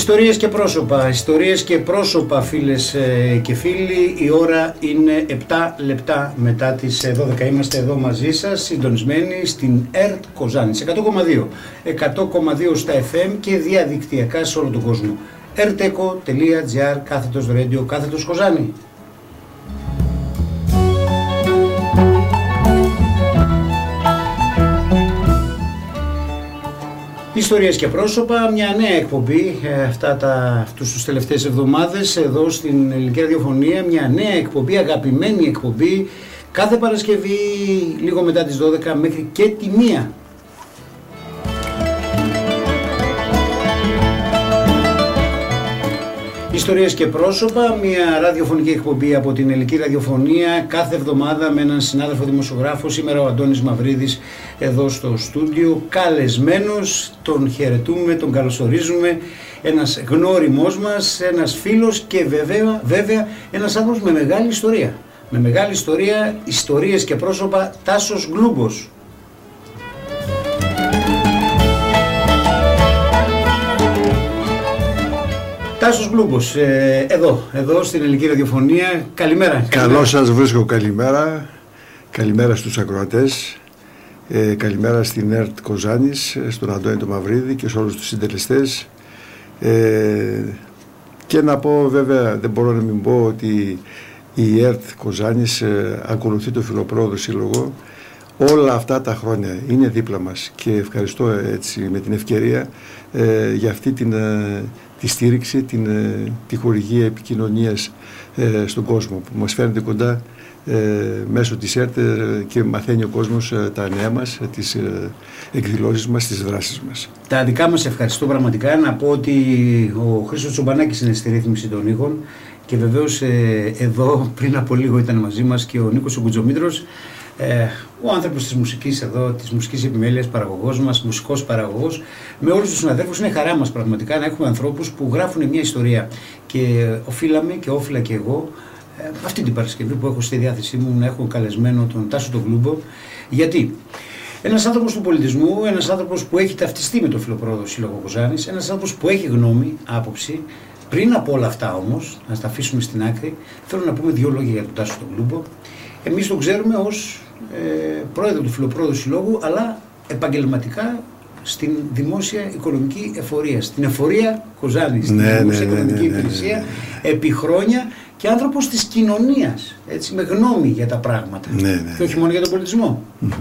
Ιστορίες και πρόσωπα φίλες και φίλοι. Η ώρα είναι 7 λεπτά μετά τις 12. Είμαστε εδώ μαζί σας, συντονισμένοι στην ΕΡΤ Κοζάνης 100,2 στα FM και διαδικτυακά σε όλο τον κόσμο. erteco.gr/radio/Κοζάνη. Ιστορίες και πρόσωπα, μια νέα εκπομπή αυτούς τους τελευταίες εβδομάδες εδώ στην Ελληνική Ραδιοφωνία, μια νέα εκπομπή, αγαπημένη εκπομπή, κάθε Παρασκευή λίγο μετά τις 12 μέχρι και τη 1. Ιστορίες και πρόσωπα, μια ραδιοφωνική εκπομπή από την Ελληνική Ραδιοφωνία κάθε εβδομάδα με έναν συνάδελφο δημοσιογράφο. Σήμερα ο Αντώνης Μαυρίδης εδώ στο στούντιο, καλεσμένος, τον χαιρετούμε, τον καλωσορίζουμε, ένας γνώριμός μας, ένας φίλος και βέβαια ένας άνθρωπος με μεγάλη ιστορία. Με μεγάλη ιστορία, ιστορίες και πρόσωπα, Τάσος Γκλούμπος. Τάσος Γκλούμπος, εδώ στην Ελληνική Ραδιοφωνία. Καλημέρα. Καλώς σας βρίσκω, καλημέρα. Καλημέρα στους ακροατές. Καλημέρα στην ΕΡΤ Κοζάνης, στον Αντώνη τον Μαυρίδη και σε όλους τους συντελεστές. Και να πω, βέβαια, δεν μπορώ να μην πω ότι η ΕΡΤ Κοζάνης ακολουθεί το Φιλοπρόοδο Σύλλογο όλα αυτά τα χρόνια. Είναι δίπλα μας και ευχαριστώ έτσι με την ευκαιρία για αυτή τη στήριξη, τη χορηγία επικοινωνίας στον κόσμο που μας φαίνεται κοντά μέσω της ΕΡΤ και μαθαίνει ο κόσμος τα νέα μας, τις εκδηλώσεις μας, τις δράσεις μας. Τα δικά μας ευχαριστώ πραγματικά. Να πω ότι ο Χρήστος Τσομπανάκης είναι στη ρύθμιση των ήχων και βεβαίως εδώ πριν από λίγο ήταν μαζί μας και ο Νίκος ο Κουτζομήτρος, ο άνθρωπος της μουσικής εδώ, της μουσικής επιμέλειας, παραγωγός μας, μουσικός παραγωγός. Με όλους τους συναδέλφους είναι χαρά μας πραγματικά να έχουμε ανθρώπους που γράφουν μια ιστορία και όφιλα και εγώ αυτή την Παρασκευή που έχω στη διάθεσή μου να έχω καλεσμένο τον Τάσο τον Γκλούμπο. Γιατί ένας άνθρωπος του πολιτισμού, ένας άνθρωπος που έχει ταυτιστεί με το Φιλοπρόοδο Σύλλογο Κοζάνης, ένας άνθρωπος που έχει γνώμη, άποψη. Πριν από όλα αυτά όμως, να τα αφήσουμε στην άκρη, θέλω να πούμε δύο λόγια για τον Τάσο τον Γκλούμπο. Εμείς τον ξέρουμε ως πρόεδρο του Φιλοπρόοδου Συλλόγου, αλλά επαγγελματικά στην δημόσια οικονομική εφορία, στην εφορία Κοζάνης, στην δημόσια οικονομική υπηρεσία, επί χρόνια και άνθρωπος της κοινωνίας, έτσι, με γνώμη για τα πράγματα και όχι μόνο για τον πολιτισμό.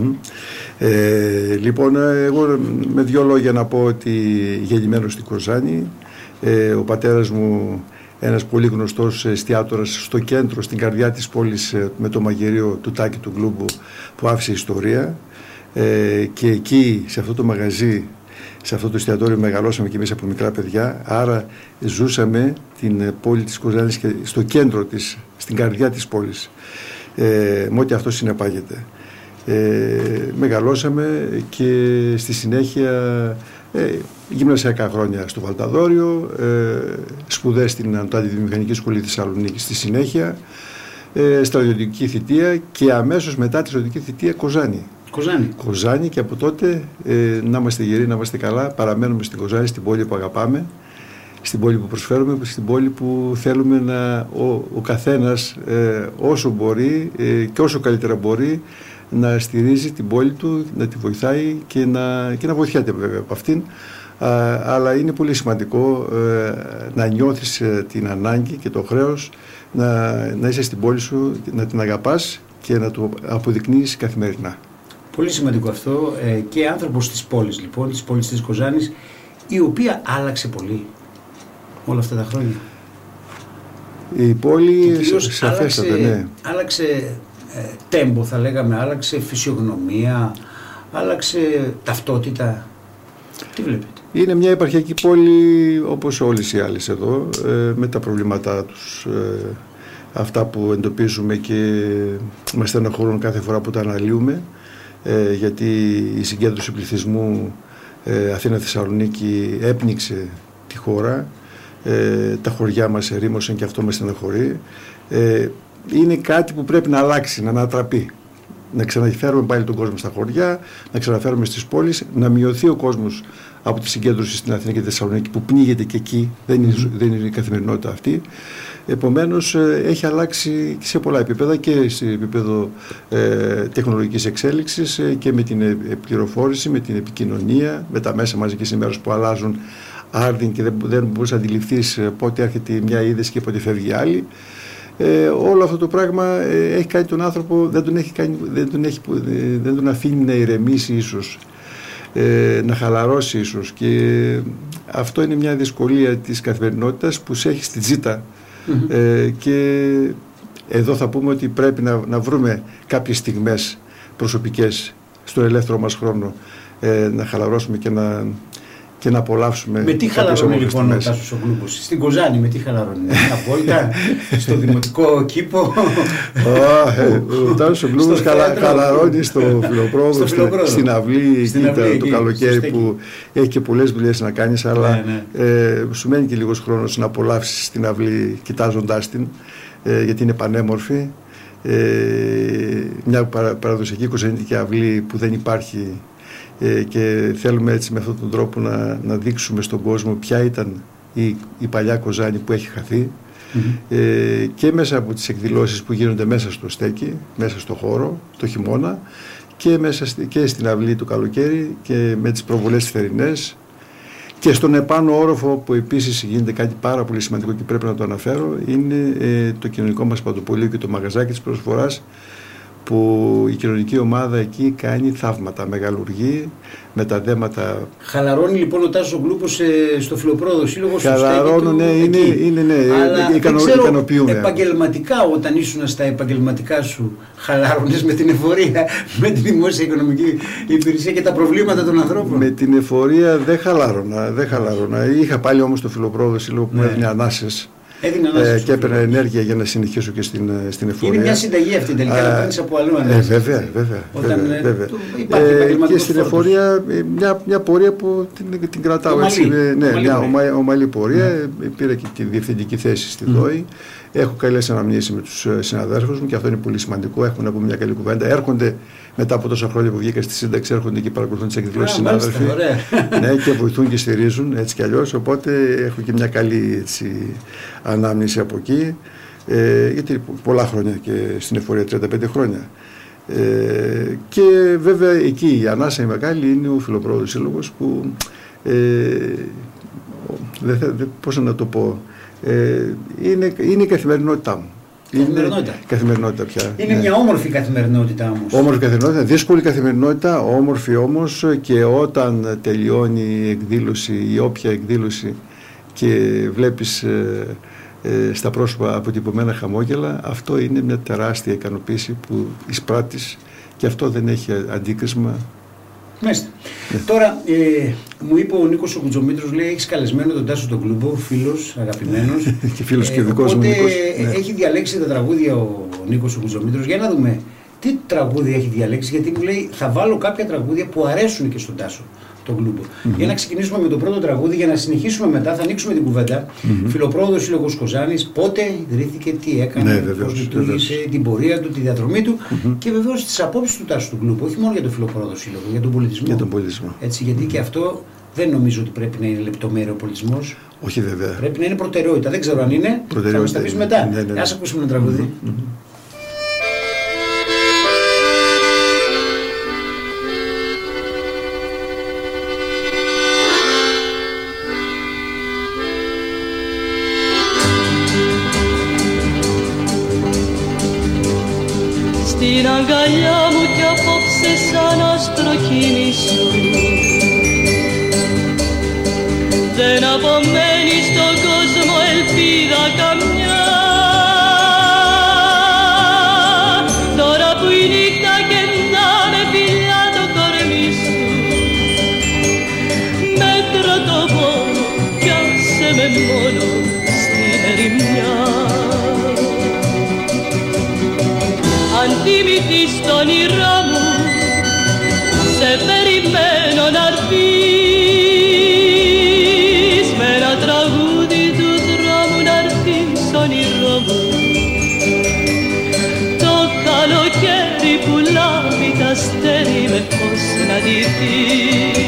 Λοιπόν, εγώ με δύο λόγια να πω ότι γεννημένος στην Κοζάνη, ο πατέρας μου ένας πολύ γνωστός εστιατόρας στο κέντρο, στην καρδιά της πόλης, με το μαγειρίο του Τάκη του Γκλούμπου που άφησε ιστορία, και εκεί σε αυτό το μαγαζί, σε αυτό το εστιατόριο μεγαλώσαμε και εμείς από μικρά παιδιά, άρα ζούσαμε την πόλη της Κοζάνης και στο κέντρο της, στην καρδιά της πόλης, με ό,τι αυτό συνεπάγεται. Μεγαλώσαμε και στη συνέχεια γυμνασιακά χρόνια στο Βαλταδόριο, σπουδές στην Αντιβιομηχανική Σχολή Θεσσαλονίκη στη συνέχεια, στρατιωτική θητεία και αμέσως μετά τη στρατιωτική θητεία Κοζάνη και από τότε να είμαστε γεροί, να είμαστε καλά, παραμένουμε στην Κοζάνη, στην πόλη που αγαπάμε, στην πόλη που προσφέρουμε, στην πόλη που θέλουμε ο καθένας όσο μπορεί και όσο καλύτερα μπορεί να στηρίζει την πόλη του, να τη βοηθάει και να βοηθιάται βέβαια από αυτήν. Αλλά είναι πολύ σημαντικό να νιώθεις την ανάγκη και το χρέος να είσαι στην πόλη σου, να την αγαπάς και να το αποδεικνύεις καθημερινά. Πολύ σημαντικό αυτό, και άνθρωπος της πόλης λοιπόν, της πόλης της Κοζάνης, η οποία άλλαξε πολύ όλα αυτά τα χρόνια. Η πόλη σαφέστατα, ναι. Άλλαξε τέμπο θα λέγαμε, άλλαξε φυσιογνωμία, άλλαξε ταυτότητα. Τι βλέπετε? Είναι μια επαρχιακή πόλη όπως όλες οι άλλες εδώ, με τα προβλήματά τους, αυτά που εντοπίζουμε και μας στεναχωρούν κάθε φορά που τα αναλύουμε, γιατί η συγκέντρωση πληθυσμού Αθήνα-Θεσσαλονίκη έπνιξε τη χώρα, τα χωριά μας ερήμωσαν και αυτό μας στεναχωρεί. Είναι κάτι που πρέπει να αλλάξει, να ανατραπεί. να ξαναφέρουμε πάλι τον κόσμο στα χωριά, να ξαναφέρουμε στις πόλεις, να μειωθεί ο κόσμος από τη συγκέντρωση στην Αθήνα και τη Θεσσαλονίκη που πνίγεται και εκεί, δεν είναι η καθημερινότητα αυτή. Επομένως έχει αλλάξει σε πολλά επίπεδα και σε επίπεδο τεχνολογικής εξέλιξης και με την πληροφόρηση, με την επικοινωνία, με τα μέσα μαζικής ενημέρωσης που αλλάζουν άρδιν και δεν μπορείς να αντιληφθείς πότε έρχεται μια είδηση και πότε φεύγει άλλη. Όλο αυτό το πράγμα έχει κάνει τον άνθρωπο, δεν τον αφήνει να ηρεμήσει ίσως, να χαλαρώσει ίσως, και αυτό είναι μια δυσκολία της καθημερινότητας που σε έχει στη τζίτα. Και εδώ θα πούμε ότι πρέπει να βρούμε κάποιες στιγμές προσωπικές στον ελεύθερο μας χρόνο, να χαλαρώσουμε και να απολαύσουμε. Με τι χαλαρώνει λοιπόν ο Τάσος ο Γλούπος? Στην Κοζάνη με τι χαλαρώνει? Απόλυτα στο δημοτικό κήπο? Ο Τάσος ο Γλούπος χαλαρώνει στο Φιλοπρόδο, στην αυλή το καλοκαίρι που έχει και πολλές δουλειές να κάνεις, αλλά σου μένει και λίγος χρόνος να απολαύσεις την αυλή κοιτάζοντάς την, γιατί είναι πανέμορφη. Μια παραδοσιακή κοζανιτική αυλή που δεν υπάρχει, και θέλουμε έτσι με αυτόν τον τρόπο να δείξουμε στον κόσμο ποια ήταν η παλιά Κοζάνη που έχει χαθεί, και μέσα από τις εκδηλώσεις που γίνονται μέσα στο στέκι, μέσα στο χώρο το χειμώνα, και στην αυλή το καλοκαίρι, και με τις προβολές θερινές, και στον επάνω όροφο που επίσης γίνεται κάτι πάρα πολύ σημαντικό και πρέπει να το αναφέρω, είναι το κοινωνικό μας παντοπολείο και το μαγαζάκι της προσφοράς, που η κοινωνική ομάδα εκεί κάνει θαύματα, μεγαλουργεί με τα δέματα. Χαλαρώνει λοιπόν ο Τάσος ο Γλούπος στο Φιλοπρόδο Σύλλογο. Χαλαρώνουν, ικανοποιούν. Επαγγελματικά, όταν ήσουν στα επαγγελματικά σου, χαλάρωνες με την εφορία, με τη δημόσια οικονομική υπηρεσία και τα προβλήματα των ανθρώπων? Με την εφορία δεν χαλάρωνα. Είχα πάλι όμως το Φιλοπρόδο Σύλλογο που μου έδινε ανάσες. Και έπαιρνα ενέργεια για να συνεχίσω και στην εφορία. Είναι μια συνταγή αυτή τελικά, να παίρνεις από αλλού ανέργεια. Βέβαια. Και στην εφορία μια πορεία που την κρατάω έτσι. Μια ομαλή πορεία. Πήρα και τη διευθυντική θέση στη ΔΟΗ. Έχω καλές αναμνήσεις με τους συναδέλφους μου και αυτό είναι πολύ σημαντικό. Έχουμε να πούμε μια καλή κουβέντα. Έρχονται μετά από τόσα χρόνια που βγήκα στη σύνταξη, έρχονται και παρακολουθούν τις εκδηλώσεις συνάδελφοι. Ναι, και βοηθούν και στηρίζουν έτσι κι αλλιώς. Οπότε έχω και μια καλή ανάμνηση από εκεί. Γιατί πολλά χρόνια και στην εφορία, 35 χρόνια. Και βέβαια εκεί η ανάσα η μεγάλη είναι ο Φιλοπρόδος Σύλλογος που. Πώς να το πω. Είναι η καθημερινότητά μου. Καθημερινότητα πια. Είναι μια όμορφη καθημερινότητα όμως. Όμορφη καθημερινότητα, δύσκολη καθημερινότητα, όμορφη όμως, και όταν τελειώνει η εκδήλωση ή όποια εκδήλωση και βλέπεις στα πρόσωπα αποτυπωμένα χαμόγελα, αυτό είναι μια τεράστια ικανοποίηση που εισπράττεις, και αυτό δεν έχει αντίκρισμα. Μάλιστα. Τώρα, μου είπε ο Νίκος ο Κουτζομήτρος, λέει, έχεις καλεσμένο τον Τάσο τον Γλούπο, φίλος, αγαπημένος. Και φίλος και δικός μου Νίκος. Έχει διαλέξει τα τραγούδια ο Νίκος ο Κουτζομήτρος. Για να δούμε τι τραγούδια έχει διαλέξει, γιατί μου λέει, θα βάλω κάποια τραγούδια που αρέσουν και στον Τάσο τον Γλούπο. Για να ξεκινήσουμε με το πρώτο τραγούδι, για να συνεχίσουμε μετά, θα ανοίξουμε την κουβέντα. Φιλοπρόδος Σύλλογος Κοζάνης, πότε ιδρύθηκε, τι έκανε, πώς λειτουργήσε, την πορεία του, τη διαδρομή του, και βεβαίως τις απόψεις του Τάσου του Γλούπου, όχι μόνο για τον Φιλοπρόδο Σύλλογο, για τον πολιτισμό. Για τον πολιτισμό. Έτσι, γιατί και αυτό δεν νομίζω ότι πρέπει να είναι λεπτομέρειο ο πολιτισμός. Όχι, βέβαια. Πρέπει να είναι προτεραιότητα. Δεν ξέρω αν είναι. Θα μας τα πεις μετά. Ας ακούσουμε ένα τραγούδι. Στην αγκαλιά μου κι απόψε σαν άστρο κοιμήσου, δεν απομένει στον κόσμο ελπίδα καμιά. Τώρα που η νύχτα κεντά με φιλιά το κορμί σου, μέτρα το πόνο, πιάσε με μόνο στην ερημιά. Αν θυμηθείς τ' όνειρά μου, σε περιμένω να'ρθείς, με ένα τραγούδι του δρόμου να'ρθείς όνειρό μου. Το καλοκαίρι που λάβει τ' αστέρι με φως να ντυθεί.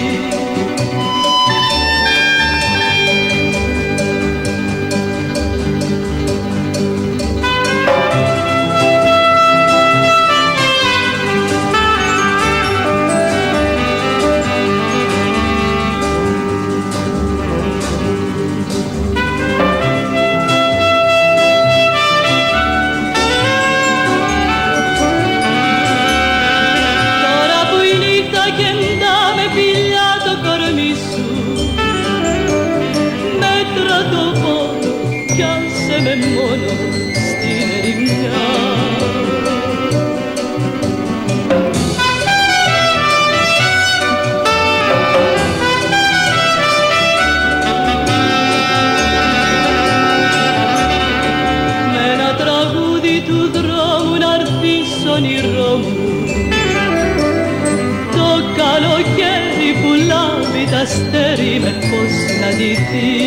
Αστέρι με φως να ντυθεί.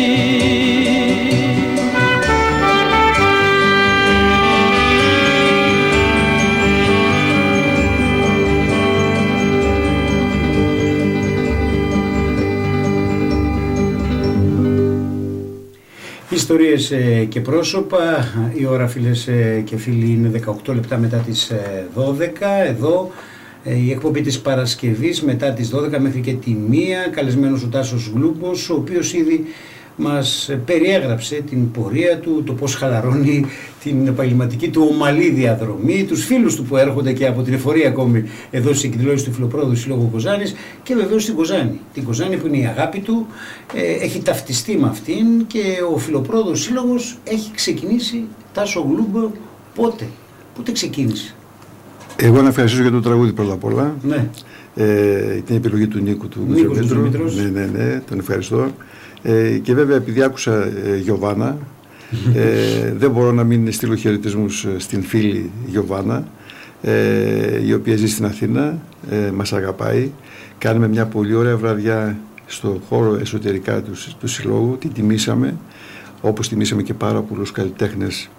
Ιστορίες και πρόσωπα. Η ώρα, φίλες και φίλοι, είναι 18 λεπτά μετά τις 12. Εδώ η εκπομπή της Παρασκευής μετά τις 12 μέχρι και τη 1, καλεσμένος ο Τάσος Γλούμπος, ο οποίος ήδη μας περιέγραψε την πορεία του, το πώς χαλαρώνει την επαγγελματική του ομαλή διαδρομή, τους φίλους του που έρχονται και από την εφορία ακόμη εδώ στις εκδηλώσεις του Φιλοπρόδου Σύλλογου Κοζάνης και βεβαίως την Κοζάνη. Την Κοζάνη που είναι η αγάπη του, έχει ταυτιστεί με αυτήν και ο Φιλοπρόδος Σύλλογος έχει ξεκινήσει. Τάσο Γλούμπο, πότε ξεκίνησε? Εγώ να ευχαριστήσω για το τραγούδι πρώτα απ' όλα. Ναι. Την επιλογή του Νίκου του Κουτζομήτρου. Ναι, τον ευχαριστώ. Και βέβαια επειδή άκουσα Γιωβάνα, δεν μπορώ να μην στείλω χαιρετισμούς στην φίλη Γιωβάνα, η οποία ζει στην Αθήνα, μας αγαπάει. Κάνουμε μια πολύ ωραία βραδιά στο χώρο εσωτερικά του Συλλόγου, την τιμήσαμε, όπως τιμήσαμε και πάρα πολλούς καλλιτέχνες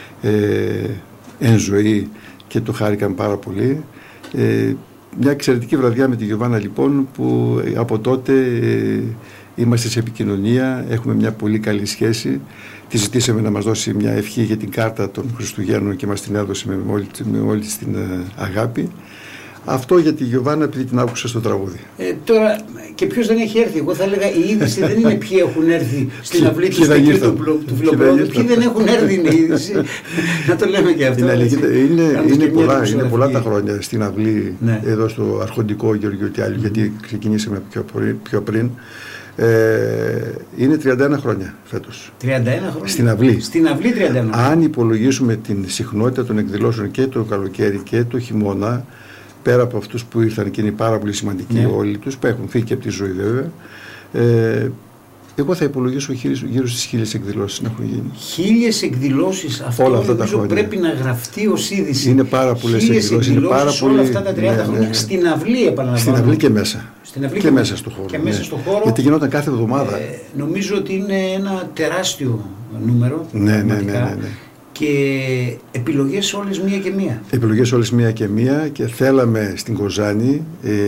εν ζωή και το χάρηκαν πάρα πολύ. Μια εξαιρετική βραδιά με τη Γιωβάνα λοιπόν, που από τότε είμαστε σε επικοινωνία, έχουμε μια πολύ καλή σχέση. Τη ζητήσαμε να μας δώσει μια ευχή για την κάρτα των Χριστουγέννων και μας την έδωσε με όλη την αγάπη. Αυτό για τη Γιωβάνα, επειδή την άκουσα στο τραγούδι. Τώρα, και ποιος δεν έχει έρθει? Εγώ θα έλεγα η είδηση δεν είναι ποιοι έχουν έρθει στην αυλή του Φιλοπρόδου. Ποιοι δεν έχουν έρθει είναι η είδηση. Να το λέμε και αυτό. Είναι πολλά τα χρόνια στην αυλή, εδώ στο αρχοντικό Γεωργίου Τιάλιου, γιατί ξεκινήσαμε πιο πριν. Είναι 31 χρόνια φέτος. 31 χρόνια. Στην αυλή. Στην αυλή 31 χρόνια. Αν υπολογίσουμε την συχνότητα των εκδηλώσεων και το καλοκαίρι και το χειμώνα, πέρα από αυτούς που ήρθαν και είναι πάρα πολύ σημαντικοί όλοι τους, που έχουν φύγει και από τη ζωή βέβαια, εγώ θα υπολογίσω γύρω στις 1000 εκδηλώσεις να έχουν γίνει. 1000 εκδηλώσεις, αυτό όλα αυτά τα χρόνια πρέπει να γραφτεί ως είδηση. Είναι πάρα πολλές εκδηλώσεις, είναι πάρα όλα αυτά τα 30 χρόνια. Στην αυλή, επαναλαμβάνω. Στην αυλή και μέσα. Στην αυλή και μέσα στο χώρο. Και μέσα στο χώρο. Γιατί γινόταν κάθε εβδομάδα. Νομίζω ότι είναι ένα τεράστιο νούμερο. Ναι. Και επιλογές όλες μία και μία. Επιλογές όλες μία και μία, και θέλαμε στην Κοζάνη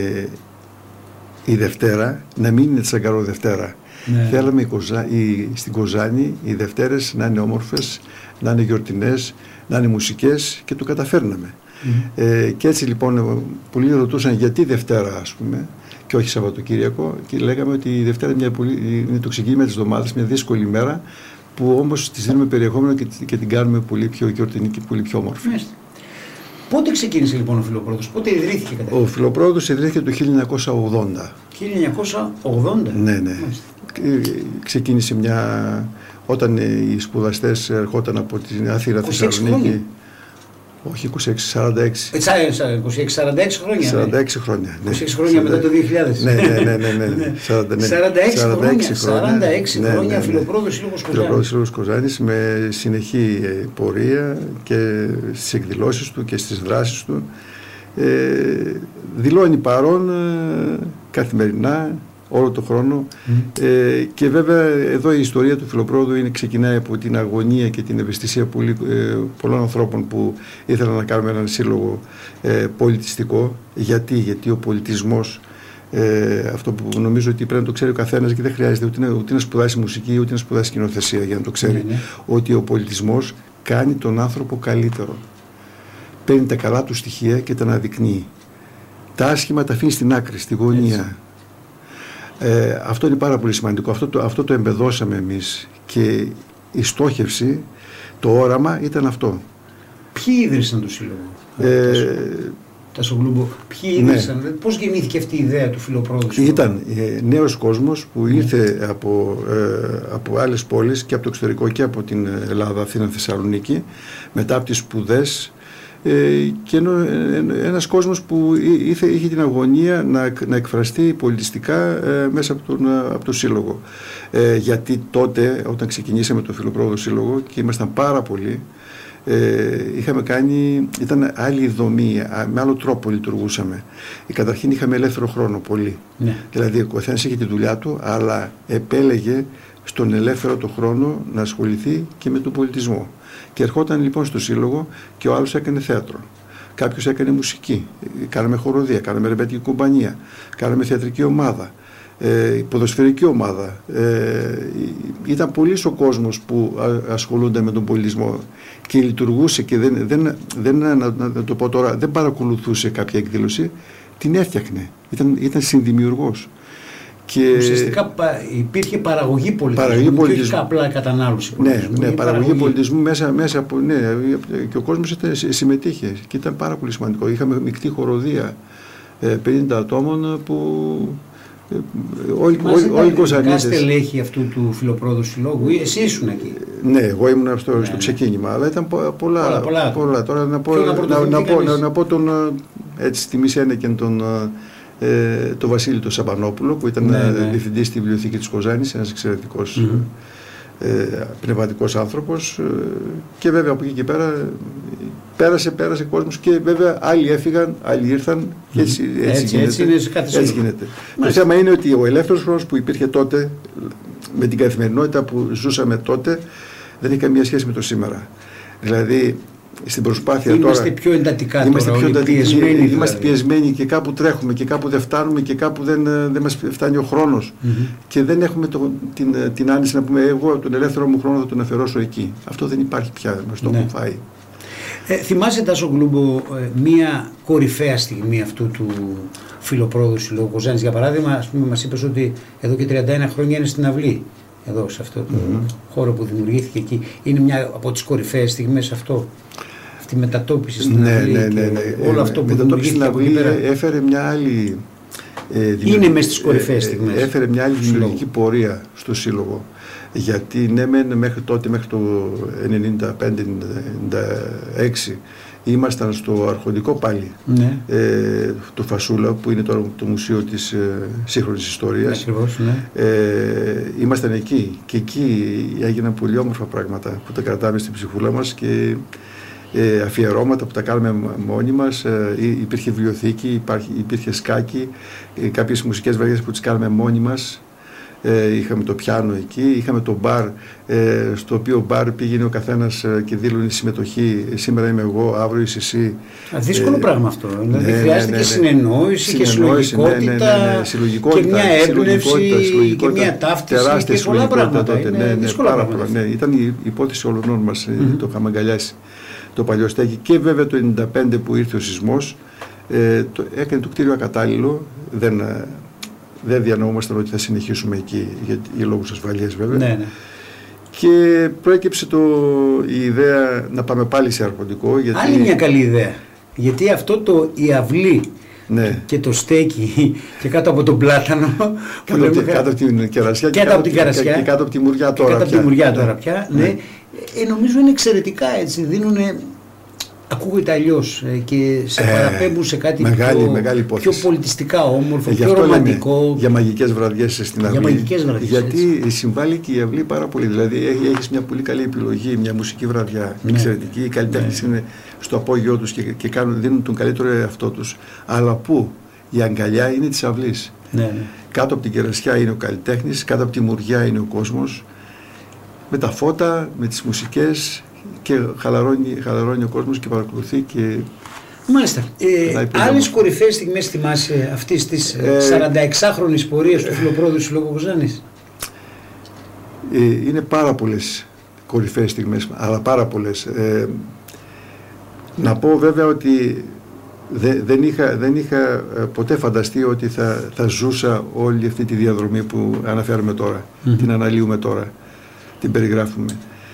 η Δευτέρα να μην είναι Τσαγκαρό Δευτέρα. Ναι. Θέλαμε στην Κοζάνη οι Δευτέρες να είναι όμορφες, να είναι γιορτινές, να είναι μουσικές, και το καταφέρναμε. Και έτσι λοιπόν πολλοί ρωτούσαν γιατί Δευτέρα, ας πούμε, και όχι Σαββατοκύριακο, και λέγαμε ότι η Δευτέρα είναι το ξεκίνημα της εβδομάδας, μια δύσκολη μέρα, που όμως της δίνουμε περιεχόμενο και την κάνουμε πολύ πιο γιορτινή και πολύ πιο όμορφη. Πότε ξεκίνησε λοιπόν ο Φιλοπρόδος, πότε ιδρύθηκε καταρχήν? Ο Φιλοπρόδος ιδρύθηκε το 1980. 1980? Ναι. Ξεκίνησε όταν οι σπουδαστές ερχόταν από την Άθυρα Θεσσαλονίκη. Όχι, 26-46. 26-46 χρόνια. 46 χρόνια. 26 χρόνια μετά το 2000. Ναι. 46 χρόνια Φιλοπρόδος Σύλλογος Κοζάνης. Φιλοπρόδος Σύλλογος Κοζάνης, με συνεχή πορεία και στις εκδηλώσεις του και στις δράσεις του. Δηλώνει παρόν καθημερινά, όλο τον χρόνο. Και βέβαια εδώ η ιστορία του Φιλοπρόδου ξεκινάει από την αγωνία και την ευαισθησία πολλών ανθρώπων που ήθελαν να κάνουμε έναν σύλλογο πολιτιστικό. Γιατί ο πολιτισμός, αυτό που νομίζω ότι πρέπει να το ξέρει ο καθένας, και δεν χρειάζεται ούτε να σπουδάσει μουσική ούτε να σπουδάσει σκηνοθεσία για να το ξέρει, ότι ο πολιτισμός κάνει τον άνθρωπο καλύτερο. Παίρνει τα καλά του στοιχεία και τα αναδεικνύει. Τα άσχημα τα αφήνει στην άκρη, στη γωνία. Αυτό είναι πάρα πολύ σημαντικό. Αυτό το εμπεδώσαμε εμείς, και η στόχευση, το όραμα ήταν αυτό. Ποιοι ίδρυσαν το σύλλογο? Τασογλούμπο, ποιοι ίδρυσαν, πώς γεννήθηκε αυτή η ιδέα του Φιλοπρόδου? Ήταν νέος κόσμος που ήρθε από άλλες πόλεις και από το εξωτερικό και από την Ελλάδα, Αθήνα, Θεσσαλονίκη, μετά από τις σπουδές, και ένας κόσμος που είχε την αγωνία να εκφραστεί πολιτιστικά μέσα από το σύλλογο. Γιατί τότε, όταν ξεκινήσαμε το Φιλοπρόδο Σύλλογο και ήμασταν πάρα πολλοί, ήταν άλλη δομή, με άλλο τρόπο λειτουργούσαμε. Καταρχήν είχαμε ελεύθερο χρόνο πολύ. Δηλαδή ο καθένας είχε τη δουλειά του, αλλά επέλεγε στον ελεύθερο το χρόνο να ασχοληθεί και με τον πολιτισμό. Και ερχόταν λοιπόν στο σύλλογο και ο άλλος έκανε θέατρο. Κάποιος έκανε μουσική. Κάναμε χοροδία, κάναμε ρεμπέτικη κομπανία, κάναμε θεατρική ομάδα, ποδοσφαιρική ομάδα. Ήταν πολύς ο κόσμος που ασχολούνται με τον πολιτισμό και λειτουργούσε, και να το πω τώρα, δεν παρακολουθούσε κάποια εκδήλωση, την έφτιαχνε. Ήταν συνδημιουργός. Και ουσιαστικά υπήρχε παραγωγή πολιτισμού, και όχι απλά κατανάλωση πολιτισμού. Ναι, παραγωγή πολιτισμού μέσα από. Ναι, και ο κόσμος συμμετείχε και ήταν πάρα πολύ σημαντικό. Είχαμε μεικτή χοροδία 50 ατόμων που. Όλοι οι Κοζανίτες. στελέχη αυτού του Φιλοπρόδου Συλλόγου, ή εσύ ήσουν εκεί? Ναι, εγώ ήμουν στο ξεκίνημα, αλλά ήταν πολλά. Τώρα να πω τον, έτσι, τη Μισένεκεν, τον Βασίλη τον Σαμπανόπουλο, που ήταν διευθυντής στη βιβλιοθήκη της Κοζάνης, ένας εξαιρετικός πνευματικός άνθρωπος, και βέβαια από εκεί και πέρα πέρασε κόσμος, και βέβαια άλλοι έφυγαν, άλλοι ήρθαν, και έτσι γίνεται. Το θέμα είναι ότι ο ελεύθερος χρόνος που υπήρχε τότε, με την καθημερινότητα που ζούσαμε τότε, δεν έχει καμία σχέση με το σήμερα. Δηλαδή στην προσπάθεια είμαστε πιο εντατικά είμαστε πιεσμένοι, και κάπου τρέχουμε και κάπου δεν φτάνουμε, και κάπου δεν μας φτάνει ο χρόνος, και δεν έχουμε την άνεση να πούμε εγώ τον ελεύθερο μου χρόνο θα τον αφιερώσω εκεί. Αυτό δεν υπάρχει πια, μας το έχουν φάει. Θυμάσαι, Τάσο Γκλούμπο, μία κορυφαία στιγμή αυτού του Φιλοπρόδου Συλλόγου Κοζάνης? Για παράδειγμα, ας πούμε, μας είπες ότι εδώ και 31 χρόνια είναι στην αυλή, εδώ σε αυτό το χώρο που δημιουργήθηκε εκεί. Είναι μια από τις κορυφαίες στιγμές αυτό, αυτή η μετατόπιση στην αυλή, όλο αυτό που δημιουργήθηκε από εκεί πέρα. Έφερε μια άλλη είναι μες στις κορυφαίες στιγμές. Έφερε μια άλλη δημιουργική πορεία στο Σύλλογο. Γιατί ναι, μέχρι τότε, μέχρι το 95-96, ήμασταν στο αρχοντικό πάλι, το Φασούλα, που είναι τώρα το Μουσείο της Σύγχρονης Ιστορίας. Ακριβώς, ήμασταν εκεί, και εκεί έγιναν πολύ όμορφα πράγματα που τα κρατάμε στην ψυχούλα μας, και αφιερώματα που τα κάνουμε μόνοι μας. Υπήρχε βιβλιοθήκη, υπήρχε σκάκι, κάποιες μουσικές βραδιές που τις κάνουμε μόνοι μας. Είχαμε το πιάνο εκεί, είχαμε το μπαρ, στο οποίο μπαρ πήγαινε ο καθένας και δήλωνε συμμετοχή. Σήμερα είμαι εγώ, αύριο είσαι εσύ. Δύσκολο πράγμα αυτό. Δηλαδή χρειάζεται και συνεννόηση και συλλογικότητα, και μια έμπνευση και μια ταύτιση και πολλά πράγματα. Πάρα πολλά. Ήταν η υπόθεση όλων μας, το είχαμε αγκαλιάσει το παλιό στέκι. Και βέβαια το 1995 που ήρθε ο σεισμός, έκανε το κτίριο ακατάλληλο. Δεν διανοούμασταν ότι θα συνεχίσουμε εκεί για λόγους ασφαλείας, βέβαια. Και προέκυψε η ιδέα να πάμε πάλι σε αρχοντικό. Άλλη μια καλή ιδέα. Γιατί αυτό η αυλή και το στέκι και κάτω από τον πλάτανο, κάτω από την κερασιά και κάτω από τη μουριά τώρα πια. Νομίζω είναι εξαιρετικά, έτσι, δίνουνε. Ακούγεται αλλιώς και σε παραπέμπουν σε κάτι πιο πολιτιστικά όμορφο, πιο ρομαντικό. Για μαγικές βραδιές στην αυλή. Γιατί συμβάλλει και η αυλή πάρα πολύ. Δηλαδή έχεις μια πολύ καλή επιλογή, μια μουσική βραδιά εξαιρετική. Οι καλλιτέχνες είναι στο απόγειό τους και δίνουν τον καλύτερο εαυτό τους. Αλλά που η αγκαλιά είναι της αυλής. Ναι. Κάτω από την κερασιά είναι ο καλλιτέχνης, κάτω από τη μουριά είναι ο κόσμος, με τα φώτα, με τις μουσικές, και χαλαρώνει ο κόσμος και παρακολουθεί και... Μάλιστα. Άλλες κορυφαίες στιγμές θυμάσαι αυτής της 46χρονης πορείας του Φιλοπρόδου Συλλόγου Κοζάνης? Είναι πάρα πολλές κορυφαίες στιγμές, αλλά πάρα πολλές. Να πω βέβαια ότι δεν είχα ποτέ φανταστεί ότι θα ζούσα όλη αυτή τη διαδρομή που αναφέρουμε τώρα, την αναλύουμε τώρα, την περιγράφουμε.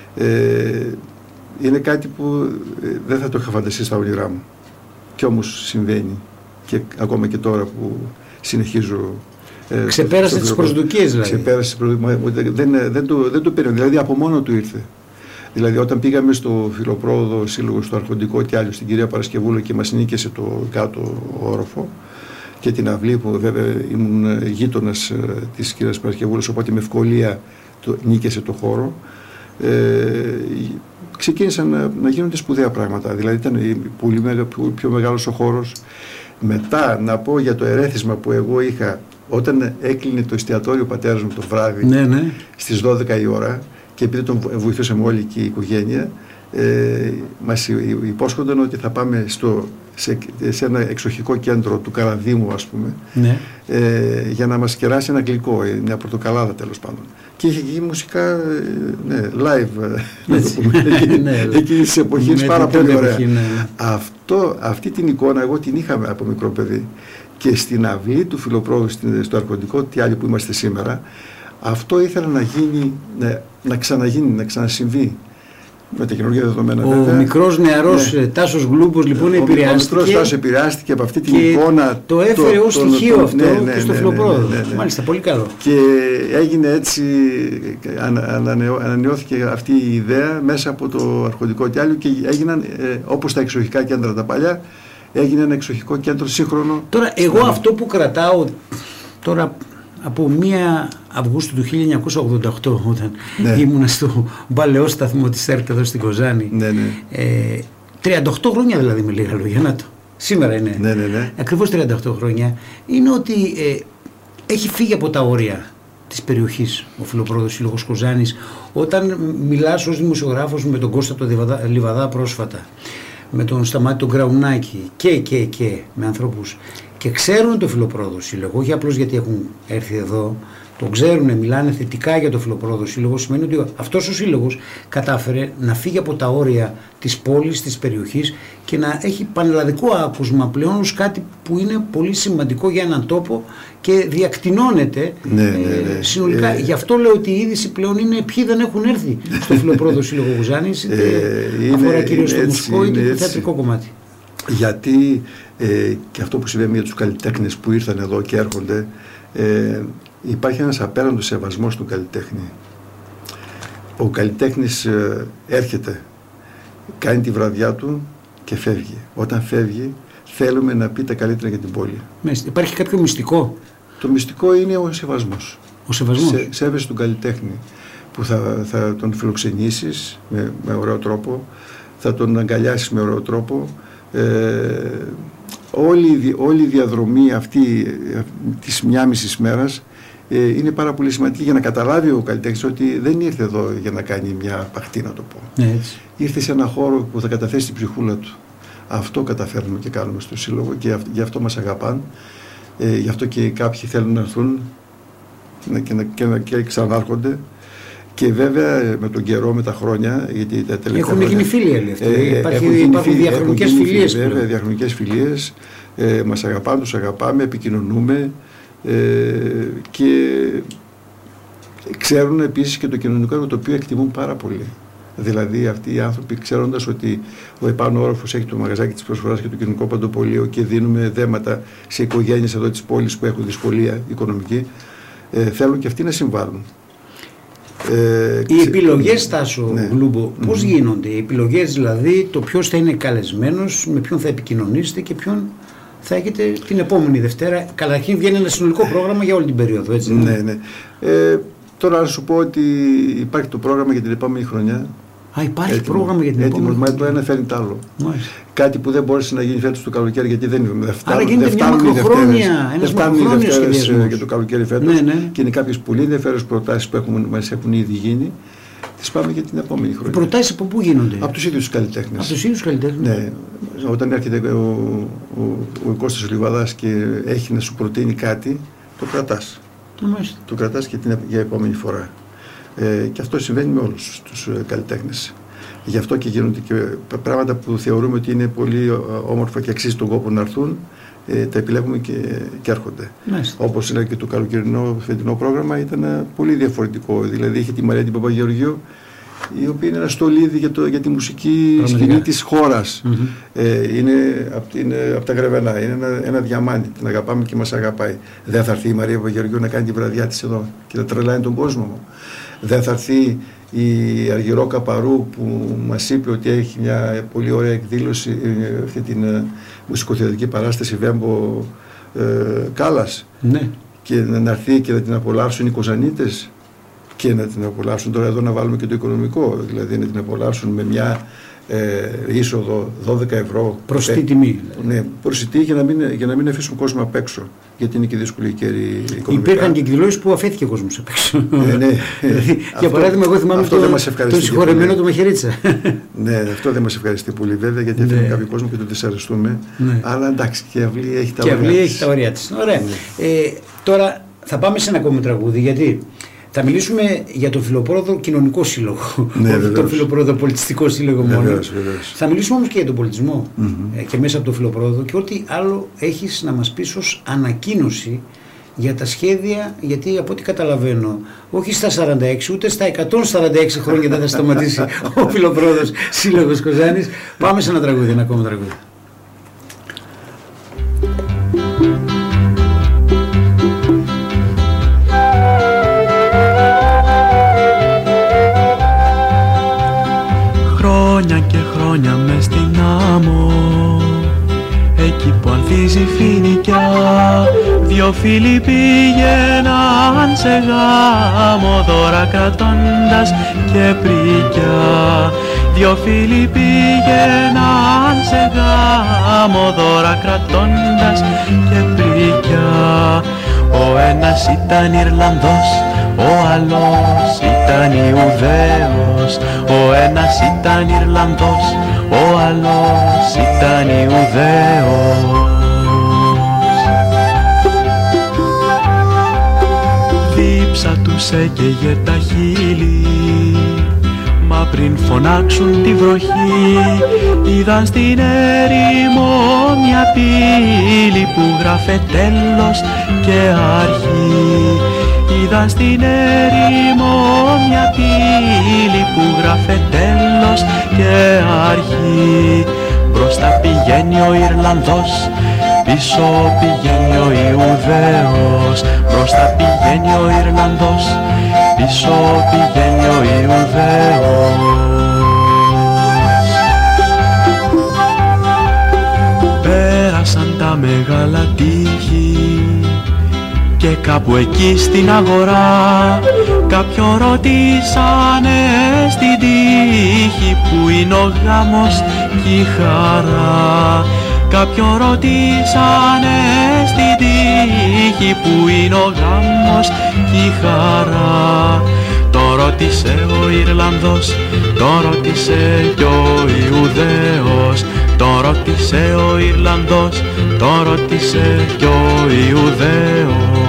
Είναι κάτι που δεν θα το είχα φανταστεί στα όνειρά μου. Κι όμως συμβαίνει, και ακόμα και τώρα που συνεχίζω. Ξεπέρασε τις προσδοκίες δηλαδή. Ξεπέρασε τις προσδοκίες, δεν το πήρε, δηλαδή από μόνο του ήρθε. Δηλαδή όταν πήγαμε στο Φιλοπρόδο Σύλλογο, στο Αρχοντικό Τιάλιο, στην κυρία Παρασκευούλου, και μας νίκησε το κάτω όροφο και την αυλή, που βέβαια ήμουν γείτονας της κυρίας Παρασκευούλου, οπότε με ευκολία νίκησε το χώρο, ξεκίνησαν να γίνονται σπουδαία πράγματα. Δηλαδή ήταν πολύ πιο μεγάλος ο χώρος. Μετά να πω για το ερέθισμα που εγώ είχα όταν έκλεινε το εστιατόριο ο πατέρας μου το βράδυ, στις 12 η ώρα, και επειδή τον βοηθούσαμε όλη και η οικογένεια, μας υπόσχονταν ότι θα πάμε σε ένα εξοχικό κέντρο του Καραδίμου, ας πούμε, για να μας κεράσει ένα γλυκό, μια πορτοκαλάδα τέλος πάντων. Και είχε γίνει μουσικά live, να το πούμε, εκείνης της εποχής, πάρα πολύ ωραία. Αυτή την εικόνα εγώ την είχαμε από μικρό παιδί, και στην αυλή του Φιλοπρόδου, στο Αρχοντικό Τιάλιο που είμαστε σήμερα, αυτό ήθελα να γίνει, να ξαναγίνει, να ξανασυμβεί. Με τα καινούργια δεδομένα. Ο μικρός νεαρός Τάσος Γλούμπος λοιπόν επηρεάστηκε. Ο μικρός Τάσος επηρεάστηκε από αυτή την εικόνα. Το έφερε ως στοιχείο αυτό και στο Φιλοπρόδο. Μάλιστα, πολύ καλό. Και έγινε έτσι, ανανεώθηκε αυτή η ιδέα μέσα από το Αρχοντικό Τιάλιο, και έγιναν όπως τα εξοχικά κέντρα τα παλιά, έγινε ένα εξοχικό κέντρο σύγχρονο. Τώρα εγώ αυτό που κρατάω τώρα από 1 Αυγούστου του 1988, όταν ήμουνα στο παλαιό σταθμό της ΕΡΤ εδώ στην Κοζάνη, 38 χρόνια δηλαδή, με λίγα λόγια, να το. Σήμερα είναι ακριβώς 38 χρόνια, είναι ότι έχει φύγει από τα όρια της περιοχής ο Φιλοπρόδος Σύλλογος Κοζάνης. Όταν μιλάς ως δημοσιογράφος με τον Κώστα τον Λιβαδά πρόσφατα, με τον Σταμάτη τον Γκραουνάκη και με ανθρώπους, και ξέρουν το Φιλοπρόδο Σύλλογο, όχι απλώς γιατί έχουν έρθει εδώ, το ξέρουν, μιλάνε θετικά για το Φιλοπρόδο Σύλλογο, σημαίνει ότι αυτός ο σύλλογος κατάφερε να φύγει από τα όρια της πόλης, της περιοχής, και να έχει πανελλαδικό άκουσμα πλέον ως κάτι που είναι πολύ σημαντικό για έναν τόπο και διακτηνώνεται συνολικά. Γι' αυτό λέω ότι η είδηση πλέον είναι ποιοι δεν έχουν έρθει στο Φιλοπρόδο Σύλλογο Κοζάνης, είτε αφορά κυρίως το μουσικό είτε το θεατρικό κομμάτι. Γιατί και αυτό που συμβαίνει για τους καλλιτέχνες που ήρθαν εδώ και έρχονται, υπάρχει ένας απέραντος σεβασμός του καλλιτέχνη. Ο καλλιτέχνης έρχεται, κάνει τη βραδιά του και φεύγει. Όταν φεύγει, θέλουμε να πει τα καλύτερα για την πόλη. Υπάρχει κάποιο μυστικό? Το μυστικό είναι ο σεβασμός. Ο σεβασμός. Σέβεσαι τον καλλιτέχνη, που θα τον φιλοξενήσεις με ωραίο τρόπο, θα τον αγκαλιάσεις με ωραίο τρόπο. Όλη η διαδρομή αυτή της μια μισής μέρας είναι πάρα πολύ σημαντική, για να καταλάβει ο καλλιτέχνης ότι δεν ήρθε εδώ για να κάνει μια παχτή, να το πω. Ήρθε σε ένα χώρο που θα καταθέσει την ψυχούλα του. Αυτό καταφέρνουμε και κάνουμε στο Σύλλογο, και γι' αυτό μας αγαπάνε. Γι' αυτό και κάποιοι θέλουν να έρθουν και ξανάρχονται. Και βέβαια με τον καιρό, με τα χρόνια, γιατί τα τελευταία έχουν γίνει φίλοι αυτοί. Υπάρχουν διαχρονικές φιλίες. Βέβαια, διαχρονικές φιλίες. Μας αγαπάνε, τους αγαπάμε, επικοινωνούμε, και ξέρουν επίσης και το κοινωνικό έργο, το οποίο εκτιμούν πάρα πολύ. Δηλαδή αυτοί οι άνθρωποι, ξέροντας ότι ο επάνω όροφος έχει το μαγαζάκι της προσφοράς και το κοινωνικό παντοπολείο, και δίνουμε δέματα σε οικογένειες εδώ της πόλης που έχουν δυσκολία οικονομική, θέλουν και αυτοί να συμβάλλουν. Οι επιλογές, Τάσο Γλούμπο, πώς γίνονται? Οι επιλογές δηλαδή, το ποιος θα είναι καλεσμένος, με ποιον θα επικοινωνήσετε και ποιον θα έχετε την επόμενη Δευτέρα? Καταρχήν βγαίνει ένα συνολικό πρόγραμμα για όλη την περίοδο, έτσι? Ναι. Τώρα να σου πω ότι υπάρχει το πρόγραμμα για την επόμενη χρονιά. Υπάρχει έτοιμο, πρόγραμμα για την επόμενη. Μα το ένα φέρνει το άλλο. Μάλιστα. Κάτι που δεν μπόρεσε να γίνει φέτος το καλοκαίρι, γιατί δεν Άρα γίνεται μια μακροχρόνια, ένας μακροχρόνιος σχεδιασμός για το καλοκαίρι φέτος. Ναι. Και είναι κάποιες πολύ ενδιαφέρουσες προτάσεις που μας έχουν ήδη γίνει. Τις πάμε για την επόμενη χρονιά. Οι προτάσεις από πού γίνονται? Από τους ίδιους καλλιτέχνες. Από τους ίδιους καλλιτέχνες. Ναι. Όταν έρχεται ο Κώστας Λιβαδάς και έχει να σου προτείνει κάτι, το κρατάς. Το κρατάς και για επόμενη φορά. Και αυτό συμβαίνει με όλους τους καλλιτέχνες. Γι' αυτό και γίνονται και πράγματα που θεωρούμε ότι είναι πολύ όμορφα και αξίζει τον κόπο να έρθουν, τα επιλέγουμε και έρχονται. Όπως είναι και το καλοκαιρινό φετινό πρόγραμμα, ήταν πολύ διαφορετικό. Δηλαδή είχε τη Μαρία την Παπαγεωργίου, η οποία είναι ένα στολίδι για τη μουσική σκηνή της χώρας. Είναι από τα Γρεβενά, είναι ένα διαμάντι, την αγαπάμε και μας αγαπάει. Δεν θα έρθει η Μαρία Παπαγεωργίου να κάνει τη βραδιά της εδώ και να τρελάει τον κόσμο. Δεν θα έρθει η Αργυρό Καπαρού που μας είπε ότι έχει μια πολύ ωραία εκδήλωση, αυτή την μουσικοθεατρική παράσταση Βέμπο Κάλλας, και να έρθει και να την απολαύσουν οι Κοζανίτες και να την απολαύσουν. Τώρα εδώ να βάλουμε και το οικονομικό, δηλαδή να την απολαύσουν με μια είσοδο 12 ευρώ. Προσιτή τιμή. Ναι, προσιτή για να μην αφήσουν κόσμο απ' έξω. Γιατί είναι και δύσκολη η καιρή οικονομικά. Υπήρχαν και εκδηλώσεις που αφέθηκε ο κόσμος απ' έξω. Ναι. Για παράδειγμα, εγώ θυμάμαι το συγχωρεμένο του Μαχαιρίτσα. Ναι, αυτό δεν μας ευχαριστεί πολύ βέβαια, γιατί έφερε κάποιο κόσμο και το δυσαρεστούμε. Αλλά εντάξει, και η αυλή έχει τα ωριά της. Ωραία. Τώρα θα πάμε σε ένα ακόμη τραγούδι, γιατί θα μιλήσουμε για τον Φιλοπρόδο Κοινωνικό Σύλλογο, όχι τον Φιλοπρόδο Πολιτιστικό Σύλλογο μόνο. Βεβαίως. Θα μιλήσουμε όμως και για τον πολιτισμό και μέσα από τον Φιλοπρόδο και ό,τι άλλο έχεις να μας πεις ως ανακοίνωση για τα σχέδια, γιατί από ό,τι καταλαβαίνω, όχι στα 46 ούτε στα 146 χρόνια δεν θα σταματήσει ο Φιλοπρόδος Σύλλογος Κοζάνης. Πάμε σε ένα τραγούδι, ένα ακόμα τραγούδι. Χρόνια και χρόνια μες στην άμμο, εκεί που ανθίζει φοινικιά, δυο φίλοι πήγαιναν σε γάμο, δώρα κρατώντας και πρικιά. Δυο φίλοι πήγαιναν σε γάμο, δώρα κρατώντας και πρικιά. Ο ένας ήταν Ιρλανδός, ο άλλος ήταν Ιουδαίος. Ο ένας ήταν Ιρλανδός, ο άλλος ήταν Ιουδαίος. Δίψα τους έκαιγε τα χείλη, μα πριν φωνάξουν τη βροχή, είδαν στην έρημο μια πύλη που γράφε τέλος και αρχή. Είδαν στην έρημο μια πύλη που γράφε τέλος και αρχή. Μπροστά πηγαίνει ο Ιρλανδός, πίσω πηγαίνει ο Ιουδαίος. Μπροστά πηγαίνει ο Ιρλανδός, πίσω πηγαίνει ο Ιουδαίος. Πέρασαν τα μεγάλα τείχη και κάπου εκεί στην αγορά κάποιον ρωτήσανε στην τύχη που είναι ο γάμος κι η χαρά. Κάποιον ρωτήσανε στην τύχη που είναι ο γάμος κι η χαρά. Τον ρώτησε ο Ιρλανδός, τον ρώτησε κι ο Ιουδαίος. Τον ρώτησε ο Ιρλανδός, τον ρώτησε κι ο Ιουδαίος.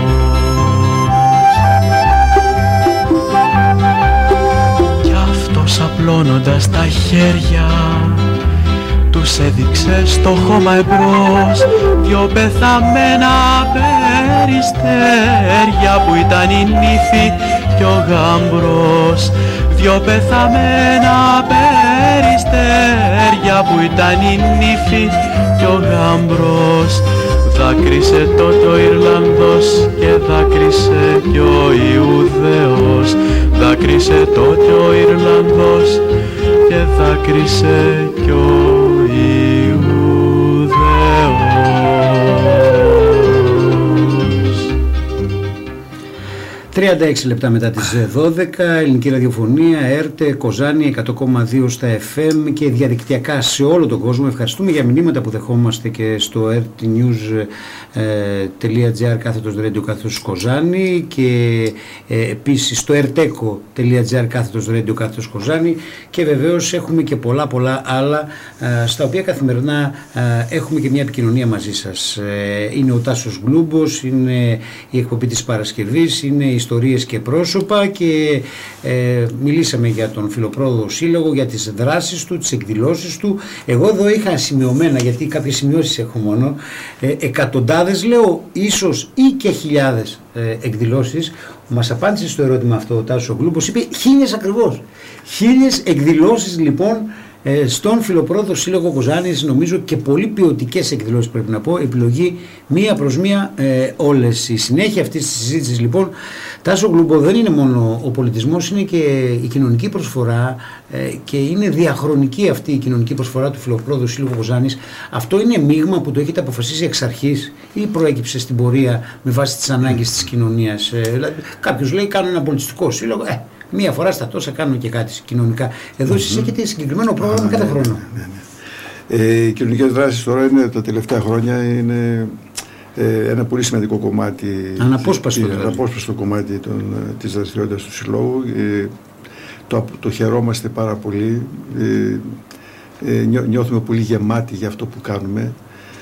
Κι αυτός απλώνοντας τα χέρια τους έδειξε στο χώμα εμπρός δυο πεθαμένα περιστέρια που ήταν η νύφη κι ο γάμπρος. Δυο πεθαμένα περιστέρια που ήταν η νύφη κι ο γάμπρος. Δάκρυσε τότε ο Ιρλανδός και δάκρυσε κι ο Ιουδαίος. Δάκρυσε τότε ο Ιρλανδός και δάκρυσε κι ο 36 λεπτά μετά τις 12, ελληνική ραδιοφωνία, ΕΡΤ, Κοζάνη 100,2 στα FM και διαδικτυακά σε όλο τον κόσμο. Ευχαριστούμε για μηνύματα που δεχόμαστε και στο rtnews.gr/radio Κοζάνη και επίσης στο erteco.gr/radio Κοζάνη, και βεβαίως έχουμε και πολλά άλλα στα οποία καθημερινά έχουμε και μια επικοινωνία μαζί σας. Είναι ο Τάσος Γκλούμπος, είναι η εκπομπή της Παρασκευής, είναι ιστορίες και πρόσωπα, και μιλήσαμε για τον Φιλοπρόδο Σύλλογο, για τις δράσεις του, τις εκδηλώσεις του. Εγώ εδώ είχα σημειωμένα, γιατί κάποιες σημειώσεις έχω μόνο, εκατοντάδες λέω, ίσως ή και χιλιάδες εκδηλώσεις. Μας απάντησε στο ερώτημα αυτό ο Τάσος Γκλούμπος, είπε 1000 ακριβώς. 1000 εκδηλώσεις λοιπόν στον Φιλοπρόδο Σύλλογο Κοζάνης, νομίζω, και πολύ ποιοτικές εκδηλώσεις πρέπει να πω, επιλογή μία προς μία όλες. Η συνέχεια αυτής της συζήτησης λοιπόν, Τάσο Γκλούμπο, δεν είναι μόνο ο πολιτισμός, είναι και η κοινωνική προσφορά, και είναι διαχρονική αυτή η κοινωνική προσφορά του Φιλοπρόδου Σύλλογου Κοζάνης. Αυτό είναι μείγμα που το έχετε αποφασίσει εξ αρχής ή προέκυψε στην πορεία με βάση τις ανάγκες της κοινωνίας? Δηλαδή, κάποιος λέει κάνω ένα πολιτιστικό σύλλογο, μία φορά στα τόσα κάνουμε και κάτι κοινωνικά. Εδώ εσείς έχετε συγκεκριμένο πρόγραμμα κάθε χρόνο. Οι κοινωνικές δράσεις τώρα είναι, τα τελευταία χρόνια είναι ένα πολύ σημαντικό κομμάτι, αναπόσπαστο κομμάτι της δραστηριότητας του Συλλόγου. Το χαιρόμαστε πάρα πολύ, νιώθουμε πολύ γεμάτοι για αυτό που κάνουμε,